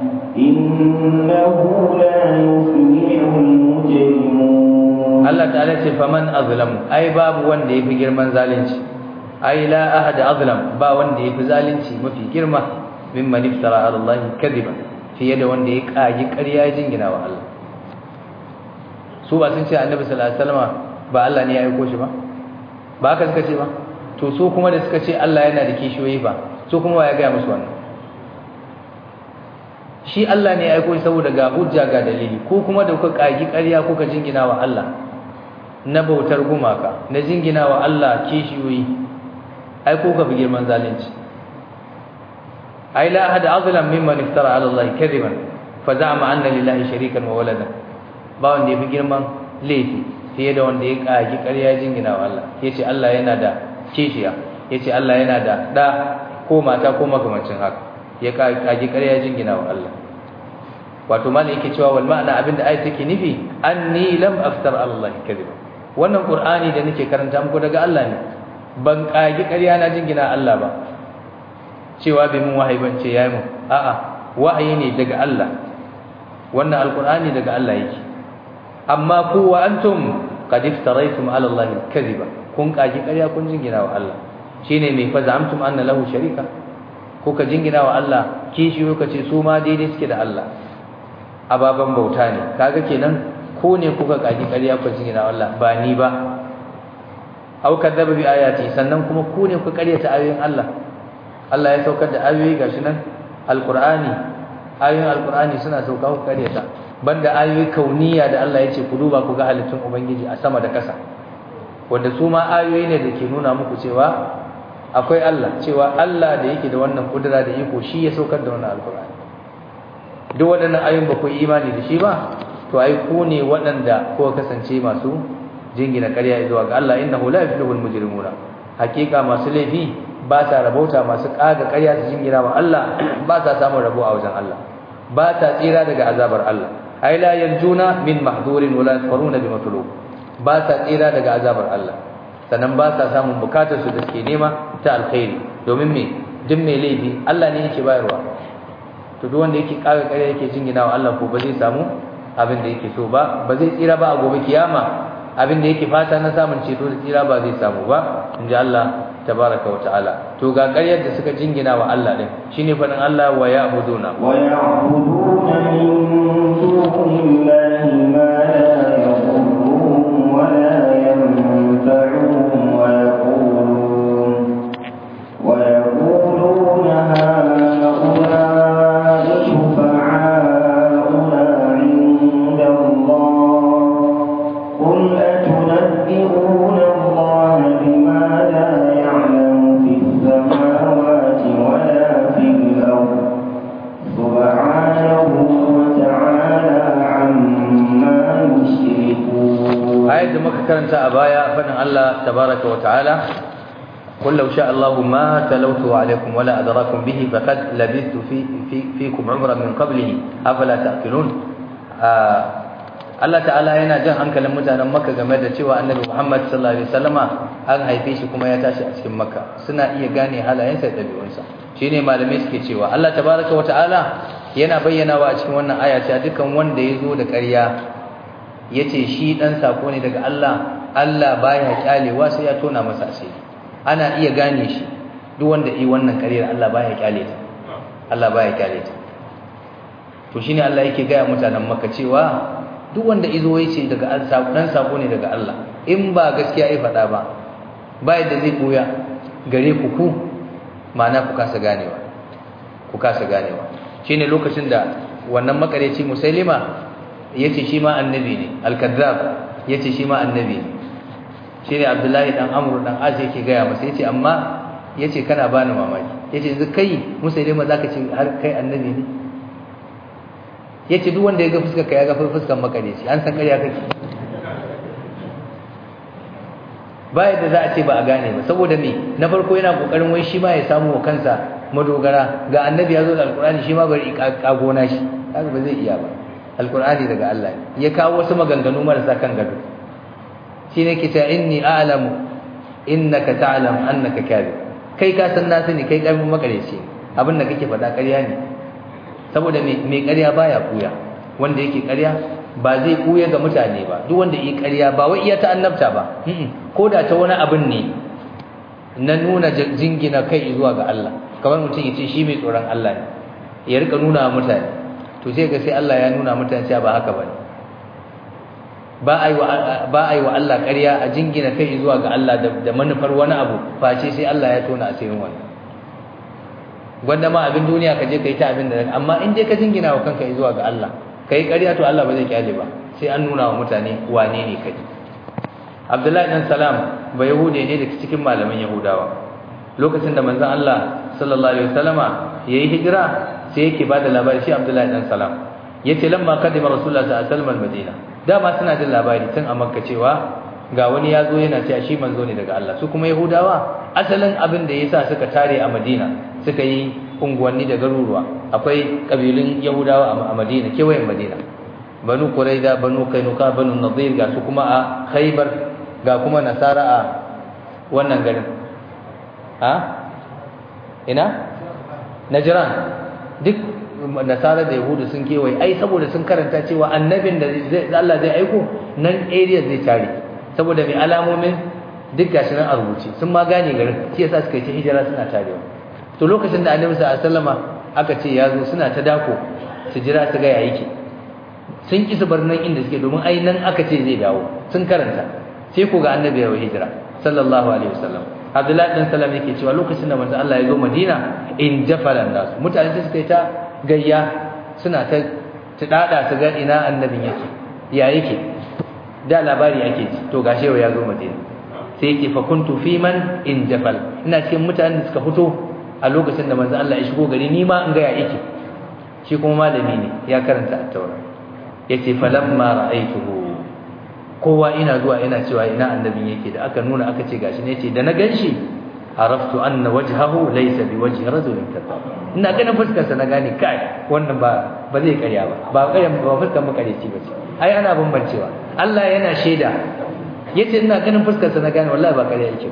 innahu la yuflihul mujrimun. Allah ta'ala ce faman azlamu, ai babu wanda yafi girman zalunci, ai la ahad azlam, ba wanda yafi zalunci mafi girma mimman iftara 'ala Allahi kadiban, fiye da wanda ya kagi ƙarya ya jingina wa Allah. Su ba sun ce annabi sallallahu alaihi wasallam ba Allah ne ya aiko shi ba, ba haka suka ce ba? To su kuma da suka ce Allah yana da kishiyoyi ba, su kuma ya gaya musu wannan? Shi Allah ne ya aiko shi saboda ga hujja ga dalili, ko kuma da kuka kagi ƙarya kuka jingina wa Allah na bautar gumaka, na jingina wa Allah kishiyoyi, ai ko ka bi girman zalunci. ai la ahad azlam mimman iftara ala Allah kadiban fa za'ama anna lillahi sharikan wa waladan, ba wanda ya fi girman laifi fiye da wanda ya kagi ƙarya jingina wa Allah, ya ce Allah yana da kishiya, ya ce Allah yana da ɗa ko mata ko makamancin haka, ya kagi ƙarya jingina wa Allah. Wato mana yake cewa wal ma'ana abinda ayat take nufi, anni lam aftar Allah kadiba, wannan qur'ani da nake karanta muku daga Allah ne, ban kagi ƙarya na jingina Allah ba, cewa bai mun wahayi ban ce yayi mun, a'a wahayi ne daga Allah, wannan alqur'ani daga Allah yake. Amma ku wa antum qad iftaraytum ala Allah al-kadhiba, kun kaji ƙarya kun jingina wa Allah. Shine mai fa zamtum anna lahu sharika, kuka jingina wa Allah kishi, kuka ce su ma daidai suke da Allah, ababan bauta ne. Kaga kenan ko ne kuka kaji ƙarya ku jingina wa Allah, ba ni ba. Aw kadzaba bi ayati, sannan kuma ku ne kuka ƙaryata ayoyin Allah. Allah ya saukar da ayoyi gashi nan alqur'ani, ayoyin alqur'ani suna sauka ku ƙaryata, banda ayoyi kauniya da Allah ya ce ku duba ku ga halittun ubangiji a sama da ƙasa, wanda su ma ayoyi ne da ke nuna muku cewa akwai Allah, cewa Allah da yake da wannan kudura da iko shi ya saukar da wannan alkur'ani. Duk waɗannan ayoyin ba ku yi imani da shi ba, to ai ku ne waɗanda ko kasance masu jingina ƙarya zuwa ga Allah. Innahu la yuflihul mujrimuna, hakika masu laifi ba sa rabauta, masu ƙaga ƙarya su jingina wa Allah ba sa samun rabo a wajen Allah, ba sa tsira daga azabar Allah. ai la yanjuna min mahdurin wala yasfaruna bi matlub, ba sa tsira daga azabar Allah, sannan ba sa samun bukatar su da suke nema ta alkhairi. Domin me? Duk mai laifi Allah ne yake bayarwa, to duk wanda yake kaga kare yake jingina wa Allah ko ba zai samu abin da yake so ba, ba zai tsira ba a gobe kiyama, abin da yake fata na samun ceto da tsira ba zai samu ba, inji Allah tabaraka wa ta'ala. To ga ƙaryar da suka jingina wa Allah din shine fadin Allah, wa ya'buduna wa ya'buduna min dunillahi ma la yadurruhum wa la yanfa'uhum wa yaqulun wa yaquluna ha'ula'i shufa'a'una 'inda Allah qul atunabbi'una Allah bima la السماوات ولا في الأرض سبحانه وتعالى عما يشركون. آية مكة كانت أبايا فإن الله تبارك وتعالى قل لو شاء الله ما تلوته عليكم ولا أدراكم به فقد لبثت في في فيكم عمرا من قبله أفلا تأكلون. آه Allah ta'ala yana jan hankalin mutanen Makka game da cewa Annabi Muhammad sallallahu alaihi wasallama an haife shi kuma ya tashi a cikin Makka, suna iya gane halayensa da dabi'unsa. Shine malamai suke cewa Allah tabaraka wa ta'ala yana bayyanawa a cikin wannan aya cewa dukan wanda ya zo da ƙarya yace shi dan sako ne daga Allah, Allah baya kyalewa sai ya tona masa asiri. Ana iya gane shi, duk wanda yi wannan ƙaryar Allah baya kyale ta, Allah baya kyale ta. To shine Allah yake ga mutanen Makka cewa duk wanda izo yace daga Allah dan sako ne daga Allah in ba gaskiya ai fada ba ba yadda zai koya gare ku ku ma'ana ku kasa ganewa ku kasa ganewa shine lokacin da wannan makareci Musailima yace shi ma annabi ne al-kadzab yace shi ma annabi ne shine Abdullahi dan Amr dan Az yake gaya masa yace amma yace kana bani mamaki yace yanzu kai Musailima zaka ce har kai annabi ne yace duk wanda ya ga fuskar ka ya ga fuskar makareci an san ƙarya kake ba yadda za a ce ba a gane ba saboda me na farko yana kokarin wai shi ma ya samu wa kansa madogara ga annabi ya zo da alkur'ani shi ma bari kagona shi kaga ba zai iya ba alkur'ani daga Allah ne ya kawo wasu maganganu marasa kan gado shine ke ta inni a'lamu innaka ta'lam annaka kadhib kai ka san na sani kai karbin makareci abin da kake faɗa ƙarya ne saboda me me ƙarya baya kuya wanda yake ƙarya ba zai kuya ga mutane ba duk wanda yake ƙarya ba wai iya ta annabta ba ko da ta wani abin ne na nuna jingina kai zuwa ga Allah kamar mutum ya ce shi mai tsoron Allah ne ya rika nuna wa mutane to sai ga sai Allah ya nuna mutane cewa ba haka bane ba ai wa ba ai wa Allah ƙarya a jingina kai zuwa ga Allah da manufar wani abu face sai Allah ya tona asirin wannan gwanda ma abin duniya ka je kai ta abin da amma in je ka jingina wa kanka zuwa ga Allah kai ƙarya to Allah ba zai kyale ba sai an nuna wa mutane wane ne kai Abdullahi dan Salam ba yahude ne daga cikin malaman Yahudawa lokacin da manzon Allah sallallahu alaihi wasallama yayi hijira sai yake bada labari shi Abdullahi dan Salam yace lamma kadima Rasulullah sallallahu alaihi wasallam Madina dama suna jin labari tun a Makka cewa ga wani yazo yana cewa shi manzo ne daga Allah su kuma Yahudawa asalin abin da yasa suka tare a Madina suka yi unguwanni da garuruwa akwai kabilun Yahudawa a Madina kewayen Madina Banu Qurayza Banu Kainuka Banu Nadir ga su kuma a Khaybar ga kuma Nasara a wannan garin ha ina Najran duk Nasara da Yahudu sun kewaye ai saboda sun karanta cewa annabin da Allah zai aiko nan area zai tare saboda mai alamomin duk gashi nan a rubuce sun ma gane garin shi yasa suka yi ta hijira suna tarewa to lokacin da Annabi sallallahu alaihi wasallama aka ce ya zo suna ta dako su jira su ga ya yake sun ki su bar nan inda suke domin ai nan aka ce zai dawo sun karanta sai ku ga Annabi ya hijira sallallahu alaihi wasallam Abdullahi dan Salam yake cewa lokacin da manzo Allah ya zo Madina in jafalan nas mutane sai suka yi ta gayya suna ta tidada su ga ina annabin yake ya yake da labari ake ji to gashi yau ya zo Madina sai yake fa kuntu fi man in jafal ina cikin mutanen da suka fito a lokacin da manzo Allah ya shigo gari ni ma in ga ya yake shi kuma malami ne ya karanta at-taura yace falamma ra'aytuhu kowa ina zuwa ina cewa ina annabin yake da aka nuna aka ce gashi ne yace da na ganshi araftu anna wajhahu laysa biwajhi rajulin kadhab ina ganin fuskar sa na gane kai wannan ba ba zai karya ba ba karya ba fuskar mu kareci bace ai ana bambancewa Allah yana shaida yace ina ganin fuskar sa na gane wallahi ba karya yake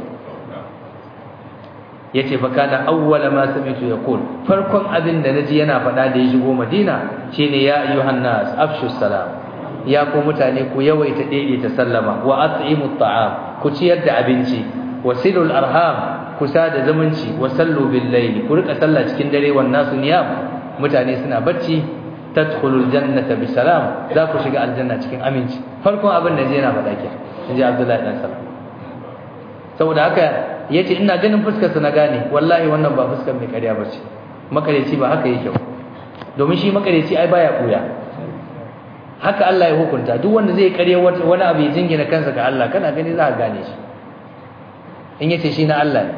yace fa kana awwala ma sami'tu yaqul farkon abin da naji yana faɗa da ya shigo Madina shine ya ayyuhan nas afshu salam ya ku mutane ku yawaita dade ta sallama wa at'imut ta'am ku ciyar da abinci wasilul arham ku sada zumunci wa sallu bil layli ku rika sallah cikin dare wan nasu niyam mutane suna bacci tadkhulul jannata bi salam za ku shiga aljanna cikin aminci farkon abin da yana faɗa ke inji Abdullahi dan Salam saboda haka yace ina ganin fuskar sa na gane wallahi wannan ba fuskar mai ƙarya bace makareci ba haka yake ba domin shi makareci ai baya kuya haka Allah ya hukunta duk wanda zai ƙarya wani abu ya jingina kansa ga Allah kana gani za ka gane shi in yace shi na Allah ne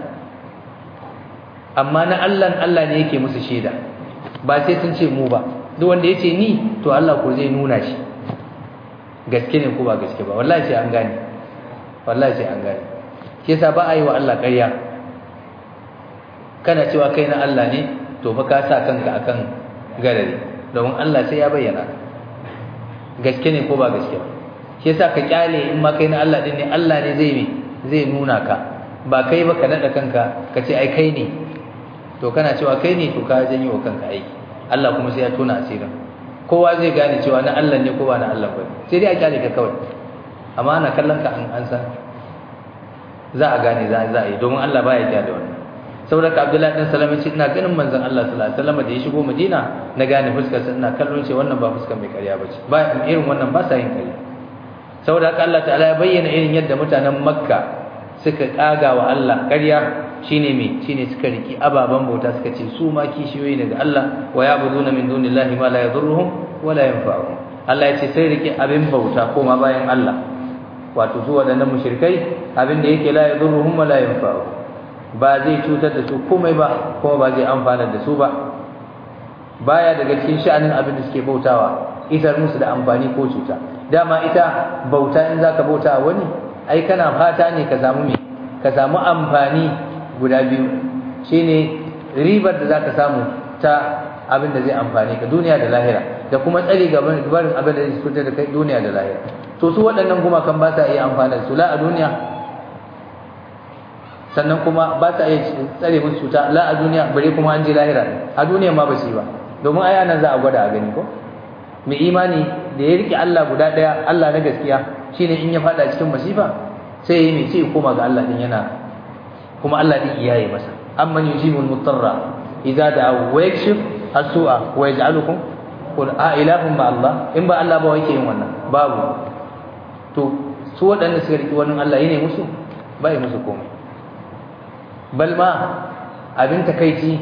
amma na Allah Allah ne yake musu shaida ba sai sun ce mu ba duk wanda yace ni to Allah ko zai nuna shi gaske ne ko ba gaske ba wallahi sai an gane wallahi sai an gane shi yasa ba a yi wa Allah ƙarya kana cewa kai na Allah ne to fa ka sa kanka akan garare domin Allah sai ya bayyana gaske ne ko ba gaske ba shi yasa ka kyale in ma kai na Allah din ne Allah ne zai zai nuna ka ba kai ba ka nada kanka ka ce ai kai ne to kana cewa kai ne to ka janyo wa kanka aiki Allah kuma sai ya tona asirin kowa zai gane cewa na Allah ne ko ba na Allah ba sai dai a kyale ka kawai amma ana kallon ka an an san za a gane za a yi domin Allah baya ja da wannan saboda ka Abdullahi dan Salam yace ina ganin manzon Allah sallallahu alaihi wasallam da ya shigo Madina na gane fuskar sa ina kallon shi wannan ba fuskar mai ƙarya bace ba irin wannan ba sa yin ƙarya saboda haka Allah ta'ala ya bayyana irin yadda mutanen Makka suka kaga wa Allah ƙarya shine me shine suka riki ababan bauta suka ce su ma kishiyoyi ne ga Allah wa ya'buduna min dunillahi ma la yadurruhum wa la yanfa'uhum Allah ya ce sai riki abin bauta koma bayan Allah wato su wadannan mushrikai abin da yake la yadurruhum wa la yanfa'uhum ba zai cutar da su komai ba kuma ba zai amfana da su ba baya daga cikin sha'anin abin da suke bautawa isar musu da amfani ko cuta dama ita bauta in zaka bauta wani ai kana fata ne ka samu me ka samu amfani guda biyu shine ribar da zaka samu ta abin da zai amfane ka duniya da lahira da kuma tsari gaban barin abin da zai cutar da kai duniya da lahira to su waɗannan gumakan ba sa iya amfana da su la a duniya sannan kuma ba sa iya tsare musu cuta la a duniya bare kuma an je lahira a duniya ma ba su yi ba domin ai anan za a gwada a gani ko mai imani da ya rike Allah guda daya Allah na gaskiya shine in ya fada cikin masifa sai yayi mai sai koma ga Allah din yana kuma Allah din iyaye masa amman yujibul mutarra idza da'a wa yakshif as-su'a wa yaj'alukum qul a ilahum ma Allah in ba Allah ba yake yin wannan babu to su wadanda suka riki wannan Allah yana musu bai musu komai bal ma abin takeici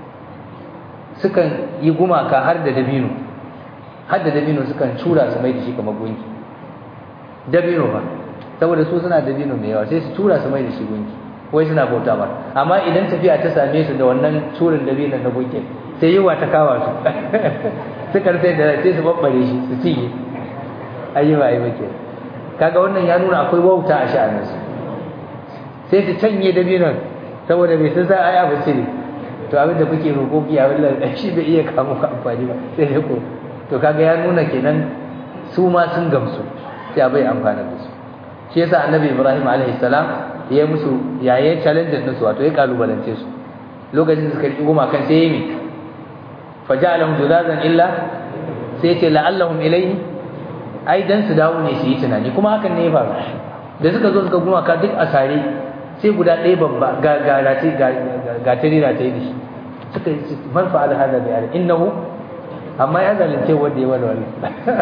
sukan yi gumaka har da dabino har da dabino sukan tura su mai da shi kamar gunki dabino ba saboda su suna dabino mai yawa sai su tura su mai da shi gunki wai suna bauta ba amma idan tafiya ta same su da wannan turin dabinon na gunki sai yiwa ta kawa su suka sai da sai su babbare shi su cinye ayyuka ayi bake kaga wannan ya nuna akwai wauta a sha'anin su sai su canye dabinon saboda bai san sai ayi abu ne to abin da kuke roƙo ki ya wallahi shi bai iya kamo ka amfani ba sai dai ko to kaga ya nuna kenan su ma sun gamsu sai bai amfana da su shi yasa annabi Ibrahim alaihi salam ya musu yayin challenge din su wato ya kalubalance su lokacin da suka riki goma kan sai yimi faja'alahum juzazan illa sai ce la'allahum ilayhi ai dan su dawo ne su yi tunani kuma hakan ne ya faru da suka zo suka goma ka duk asare sai guda ɗaya babba ga ga ga ga tarira ta yi da shi suka yi man fa'ala hada bi al innahu amma ya zalunce wanda ya wala wala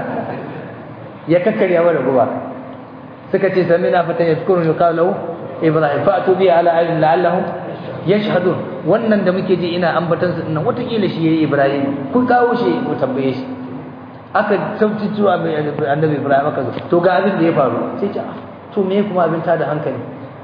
ya kakkarya wala guba suka ce samina fatan yazkuru yuqalu ibrahim fa'tu bi ala alim la'allahum yashhadun wannan da muke ji ina ambatan su dinnan wata kila shi yayi ibrahim kun kawo shi ku tambaye shi aka sauti zuwa mai annabi ibrahim aka zo to ga abin da ya faru sai ce to me kuma abin ta da hankali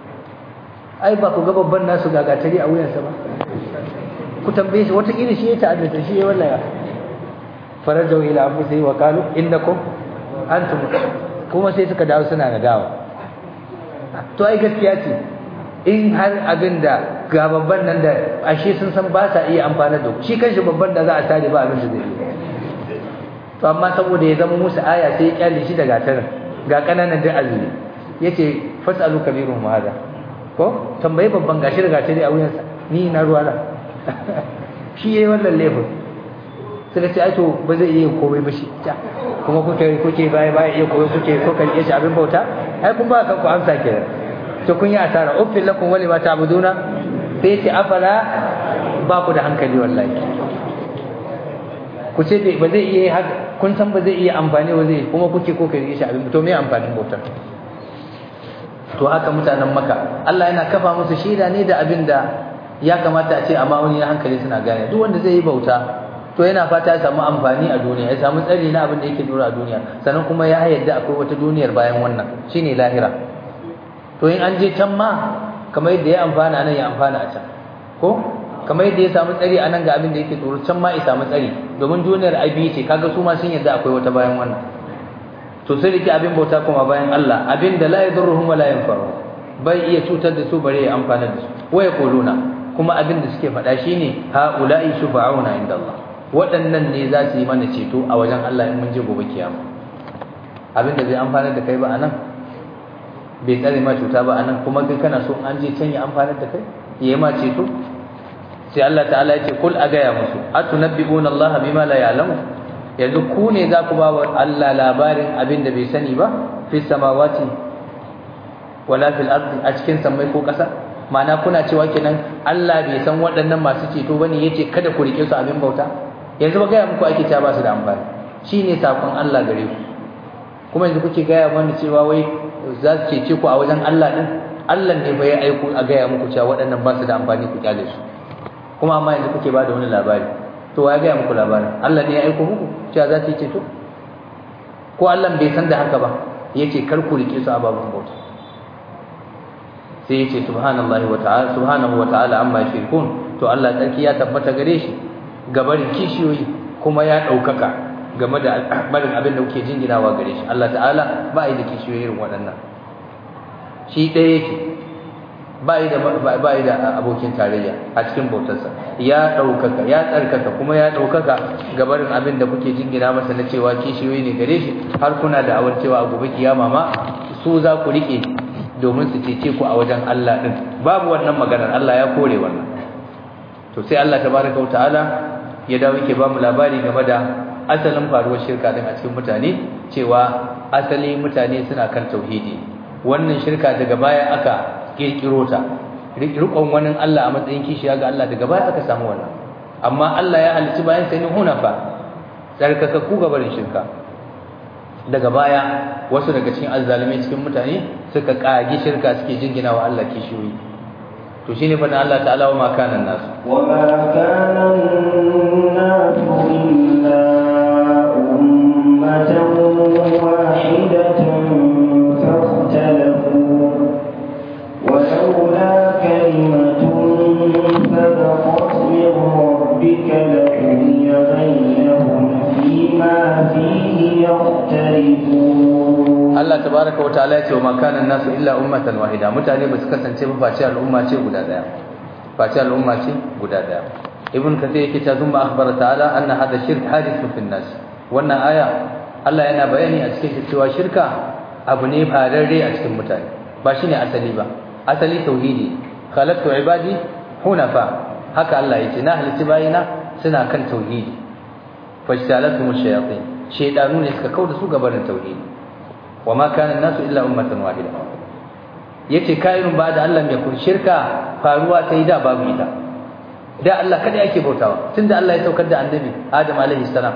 ai ba ku ga babban nasu gagatari a wuyansa ba ku tambaye shi wata kila shi ya ta'addata shi ya wallahi farajau ila abu sai wa qalu innakum antum kuma sai suka dawo suna nagawa to ai gaskiya ce in har abinda ga babban nan da ashe sun san ba sa iya amfana da shi kanshi babban da za a tare ba abin da zai yi to amma saboda ya zama musu aya sai ya kyale shi daga tarin ga kananan da azumi yace fasalu kabirun hada ko tambaye babban gashi daga tare a wuyansa ni na ruwa na shi yayi wannan laifin suka ce ai to ba zai iya komai ba shi kuma kuke kuke baya baya iya komai kuke so kan iya shi abin bauta ai kun ba kanku amsa kenan to kun yi asara uffil lakum wa lima ta'buduna sai ce afala ba ku da hankali wallahi ku ce ba zai iya haka kun san ba zai iya amfani ba zai kuma kuke ko kai shi abin to me amfanin bautar to haka mutanen Makka Allah yana kafa musu shida ne da abin da ya kamata a ce amma wani hankali suna gane duk wanda zai yi bauta to yana fata ya samu amfani a duniya ya samu tsari na abin da yake dora a duniya sannan kuma ya yarda akwai wata duniyar bayan wannan shine lahira to in an je can ma kamar yadda ya amfana nan ya amfana a can ko kamar yadda ya samu tsari a nan ga abin da yake tsoro can ma ya samu tsari domin duniyar abi ce kaga su ma sun yarda akwai wata bayan wannan to sai rike abin bauta kuma bayan Allah abin da la yadurruhum wa la yanfa'u bai iya cutar da su bare ya amfana da su waya quluna kuma abin da suke faɗa shine ha ula'i shufa'una inda Allah waɗannan ne za su yi mana ceto a wajen Allah in mun je gobe kiyama abinda zai amfana da kai ba anan bai tsare ma cuta ba anan kuma kai kana so an je can ya amfana da kai yayi ma ceto sai Allah ta'ala ya ce kul agaya musu atunabbi'una Allah bima la ya'lamu yanzu ku ne za ku ba wa Allah labarin abinda bai sani ba fi samawati wala fil ardi a cikin sammai ko ƙasa ma'ana kuna cewa kenan Allah bai san waɗannan masu ceto bane yace kada ku rike su abin bauta yanzu ba ga muku ake cewa ba su da amfani shine sakon Allah gare ku kuma yanzu kuke ga mana cewa wai za su cece ku a wajen Allah din Allah ne bai aiko a ga muku cewa waɗannan ba su da amfani ku kyale su kuma amma yanzu kuke ba da wani labari to ya ga muku labarin Allah ne ya aiko muku cewa za su yi ceto ko Allah bai san da haka ba yace kar ku rike su ababen bauta sai yace subhanallahi wa ta'ala subhanahu wa ta'ala amma yashirkun to Allah tsarki ya tabbata gare shi gabarin kishiyoyi kuma ya daukaka game da barin abin da kuke jinginawa gare shi Allah ta'ala ba yi da kishiyoyi irin waɗannan shi ɗaya yake ba yi da ba yi da abokin tarayya a cikin bautarsa ya daukaka ya tsarkaka kuma ya daukaka gabarin abin da kuke jingina masa na cewa kishiyoyi ne gare shi har kuna da awar cewa a gobe kiyama ma su za ku rike domin su cece ku a wajen Allah din babu wannan maganar Allah ya kore wannan to sai Allah tabaraka wa ta'ala ya dawo yake ba mu labari game da asalin faruwar shirka din a cikin mutane cewa asali mutane suna kan tauhidi wannan shirka daga baya aka kirkiro ta rikon wani Allah a matsayin kishiya ga Allah daga baya aka samu wannan amma Allah ya halitta bayan sai ni hunafa tsarkaka ku gabarin shirka daga baya wasu daga cikin azzalimai cikin mutane suka kage shirka suke jingina wa Allah kishiyoyi to shine fa Allah ta'ala wa ma kana nas wa ma kana an-nas illa ummatan wahidatan fahtalafu wa lawla kalimatun sabaqat min rabbika laqudiya bainahum fima fihi yakhtalifun Allah tabaraka wa ta'ala ya ce wa makana nasu illa ummatan wahida mutane ba su kasance ba face al'umma ce guda daya face al'umma ce guda daya ibn kathir yake cewa zumma akhbara ta'ala anna hada shirk hadithu fil nas wannan aya Allah yana bayani a cikin cewa shirka abu ne fararre a cikin mutane ba shine asali ba asali tauhidi khalaqtu ibadi hunafa haka Allah yace na halitta bayina suna kan tauhidi fashtalatuhum shayatin shaydanu ne suka kauda su gabanin tauhidi wama kana nasu illa ummatan wahida yace kairun ba da Allah mai kun shirka faruwa ta yi da babu ita da Allah kada yake bautawa tunda Allah ya saukar da annabi Adam alaihi salam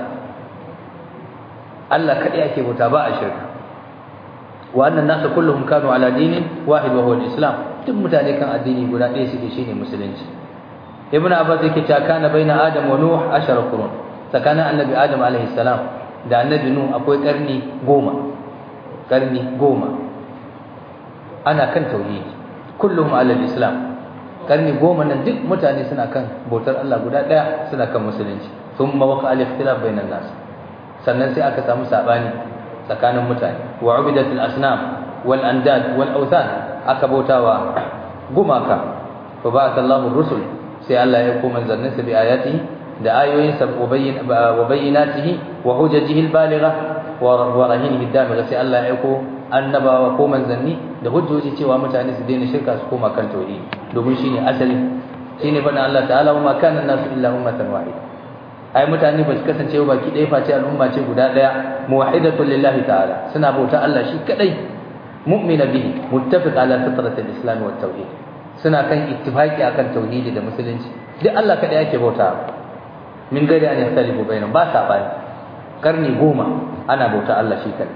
Allah kada yake bauta ba a shirka wa annan nasu kulluhum kanu ala dinin wahid wa huwa al-islam duk mutane kan addini guda ɗaya suke shine musulunci ibnu abbas yake cewa kana baina adam wa nuh ashara qurun tsakanin annabi Adam alaihi salam da annabi nuh akwai karni goma karni goma ana kan tauhidi kullum ala islam karni goma nan duk mutane suna kan bautar Allah guda daya suna kan musulunci thumma waqa al-ikhtilaf bainan nas sannan sai aka samu sabani tsakanin mutane wa ubidatul asnam wal andad wal awthan aka bautawa gumaka fa ba'atha Allahu ar-rusul sai Allah ya kuma manzanninsa bi ayatihi da ayoyin sa wa bayyinatihi wa hujajihi al-baligha wa rahinihi ad-damigha sai Allah ya aiko annabawa ko manzanni da hujjoji cewa mutane su daina shirka su koma kan tauhidi domin shine asali shine fadin Allah ta'ala wa ma kana an-nasu illa ummatan wahida ai mutane ba su kasance ba baki ɗaya face al'umma ce guda ɗaya muwahhidatu lillahi ta'ala suna bauta Allah shi kadai mu'mina bihi muttafiq ala fitratil islam wat tauhid suna kan ittifaqi akan tauhidi da musulunci duk Allah kadai yake bauta min gari an yahtalifu bainahum ba sabani karni goma ana bauta Allah shi kadai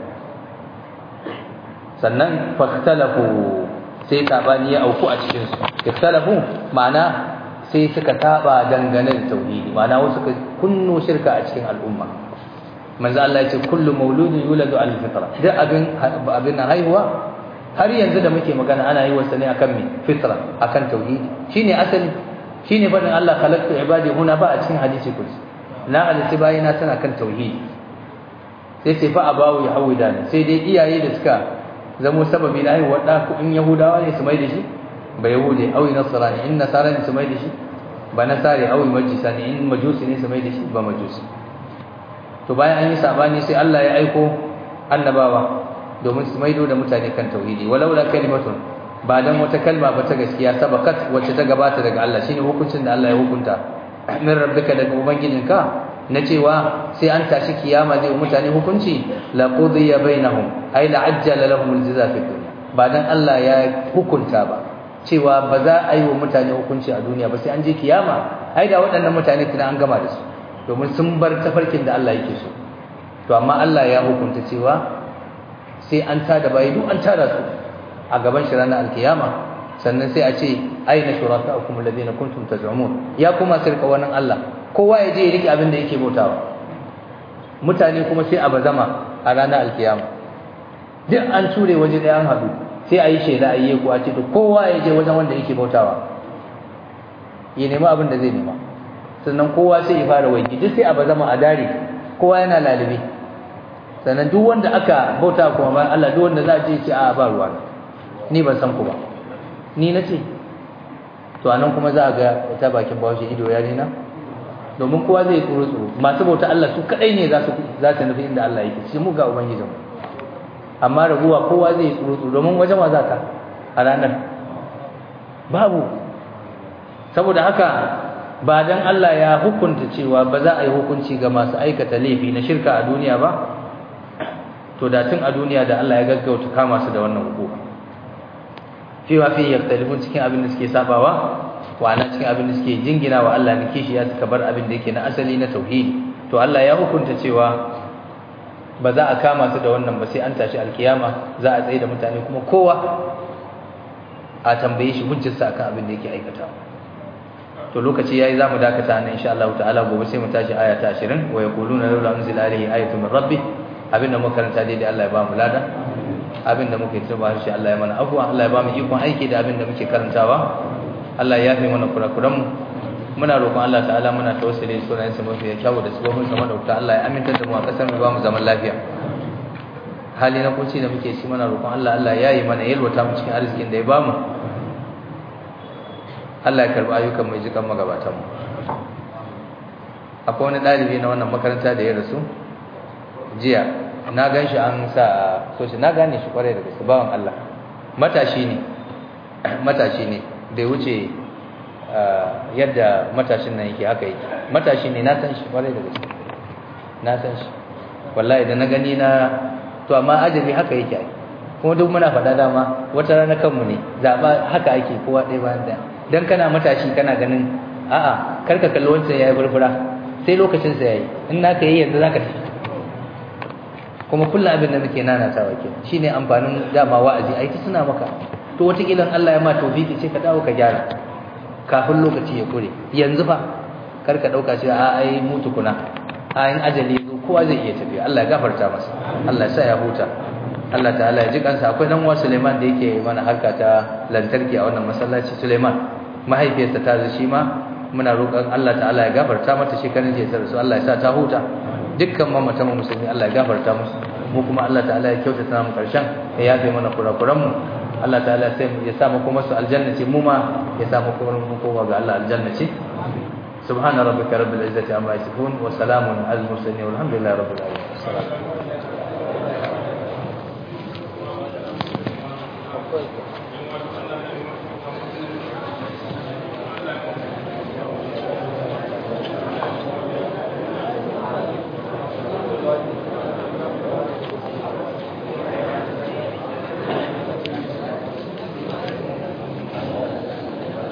sannan fakhtalafu sai sabani ya auku a cikin su ikhtalafu ma'ana sai suka saba dangane da tauhidi ma'ana wasu suka kunno shirka a cikin al'umma manzo Allah ya ce kullu mauludin yuladu ala fitra duk abin abin haihuwa har yanzu da muke magana ana yi wasa ne akan me fitra akan tauhidi shine asali shine fadin Allah khalaqtu ibadi huna ba a cikin hadisi kursi na alisi bayina tana kan tauhidi sai ce fa abawu yahudani sai dai iyaye da suka zamo sababi na haihuwar da ku in yahudawa ne su mai da shi ba yahudi au nasrani in nasarani su mai da shi ba nasari au majusani in majusi ne su mai da shi ba majusi to bayan an yi sabani sai Allah ya aiko annabawa domin su maido da mutane kan tauhidi walau la kalimatun ba dan wata kalma ba ta gaskiya sabakat wacce ta gabata daga Allah shine hukuncin da Allah ya hukunta min rabbika daga ubangijinka na cewa sai an tashi kiyama zai mutane hukunci la qudiya bainahum ay la ajjala lahum aljaza fi dunya ba dan Allah ya hukunta ba cewa ba za a yi wa mutane hukunci a duniya ba sai an je kiyama, ai da waɗannan mutane tuna an gama da su domin sun bar tafarkin da Allah yake so. To amma Allah ya hukunta cewa sai an tada bayi duk an tada su a gaban shi ranar alkiyama, sannan sai a ce aina shurakaukum alladhina kuntum taz'umun, ya kuma sirka wannan Allah, kowa ya je ya rike abin da yake bautawa. Mutane kuma sai a bazama a ranar alkiyama, duk an ture waje ɗaya an haɗu, sai a yi shaida a yi ko a ce to kowa ya je wajen wanda yake bautawa ya nemi abin da zai nema, sannan kowa sai ya fara waiki, duk sai a bazama a dare, kowa yana lalibe, sannan duk wanda aka bauta kuma bayan Allah, duk wanda za a ce ce a ba ruwa ni ban san ku ba, ni na ce. To anan kuma za a ga ta bakin bawashi ido ya nina, domin kowa zai tsoro tsoro. Masu bauta Allah su kadai ne za su za su nufi inda Allah yake, shi mu ga ubangijin. Amma raguwa kowa zai tsoro tsoro, domin wajen wa za ka a ranar babu. Saboda haka ba dan Allah ya hukunta cewa ba za a yi hukunci ga masu aikata laifi na shirka a duniya ba, to da tun a duniya da Allah ya gaggauta kama su da wannan hukuma. Fi wa fi yaktalifun, cikin abin da suke sabawa, wa ana cikin abin da suke jingina wa Allah ne kishi ya suka bar abin da yake na asali na tauhidi. To Allah ya hukunta cewa ba za a kama su da wannan ba sai an tashi alkiyama, za a tsaye da mutane kuma kowa a tambaye shi hujjarsa akan abin da yake aikata. To lokaci yayi zamu dakata nan insha Allah ta'ala, gobe sai mu tashi aya ta ashirin, wa yaquluna laula unzila alayhi ayatun min rabbih. Abinda muka karanta dai Allah ya ba mu lada, abinda muke tsaba shi Allah ya mana afwa, Allah ya ba mu ikon aiki da abinda muke karantawa, Allah ya yafe mana kurakuran mu. Muna roƙon Allah ta'ala, muna tawassuli sunan sa mafi kyau da sabon sa madauka, Allah ya aminta da mu a kasar mu, ba mu zaman lafiya. Hali na kunci da muke shi, muna roƙon Allah, Allah ya yi mana, yalwata mu cikin arzikin da ya ba mu. Allah ya karbi ayyukan mai jikan magabatan mu. Akwai wani ɗalibi na wannan makaranta da ya rasu jiya, na gan shi an sa soshi, na gane shi kwarai da gaske, bawan Allah, matashi ne matashi ne da ya wuce yadda matashin nan yake haka yake, matashi ne, na san shi kwarai da gaske, na san shi wallahi, da na gani na to, amma ajabi haka yake ai, kuma duk muna faɗa dama wata rana kanmu ne zaɓa, haka ake kowa ɗaya bayan ɗaya. Dan kana matashi kana ganin a'a karka kalli wancan yayi furfura, sai lokacin sa yayi, in naka yi yanzu zaka tafi. Kuma kullum abin da muke nanatawa ke shine amfanin dama wa'azi, ai ta suna maka, to wata kilan Allah ya ma tawfiki sai ka dawo ka gyara kafin lokaci ya kure. Yanzu fa karka dauka shi a ai mutu kuna, a in ajali zo kowa zai iya tafiya. Allah ya gafarta masa, Allah ya sa ya huta, Allah ta'ala ya ji kansa. Akwai dan uwa Suleiman da yake mana harka ta lantarki a wannan masallaci. Suleiman mahaifiyarsa ta zo, shi ma muna roƙon Allah ta'ala ya gafarta mata, shekarun jiya ta rasu, Allah ya sa ta huta. Dukkan mamatan musulmi Allah ya gafarta musu, mu kuma Allah ta'ala ya kyautata mu karshen, ya yafe mana kurakuran mu. Allah ta'ala sai ya sa mu kuma su aljanna ce, mu ma ya sa mu kuma mu kowa ga Allah aljanna ce. Subhana rabbika rabbil izzati amma yasifun wa salamun alal mursalin walhamdulillahi rabbil alamin.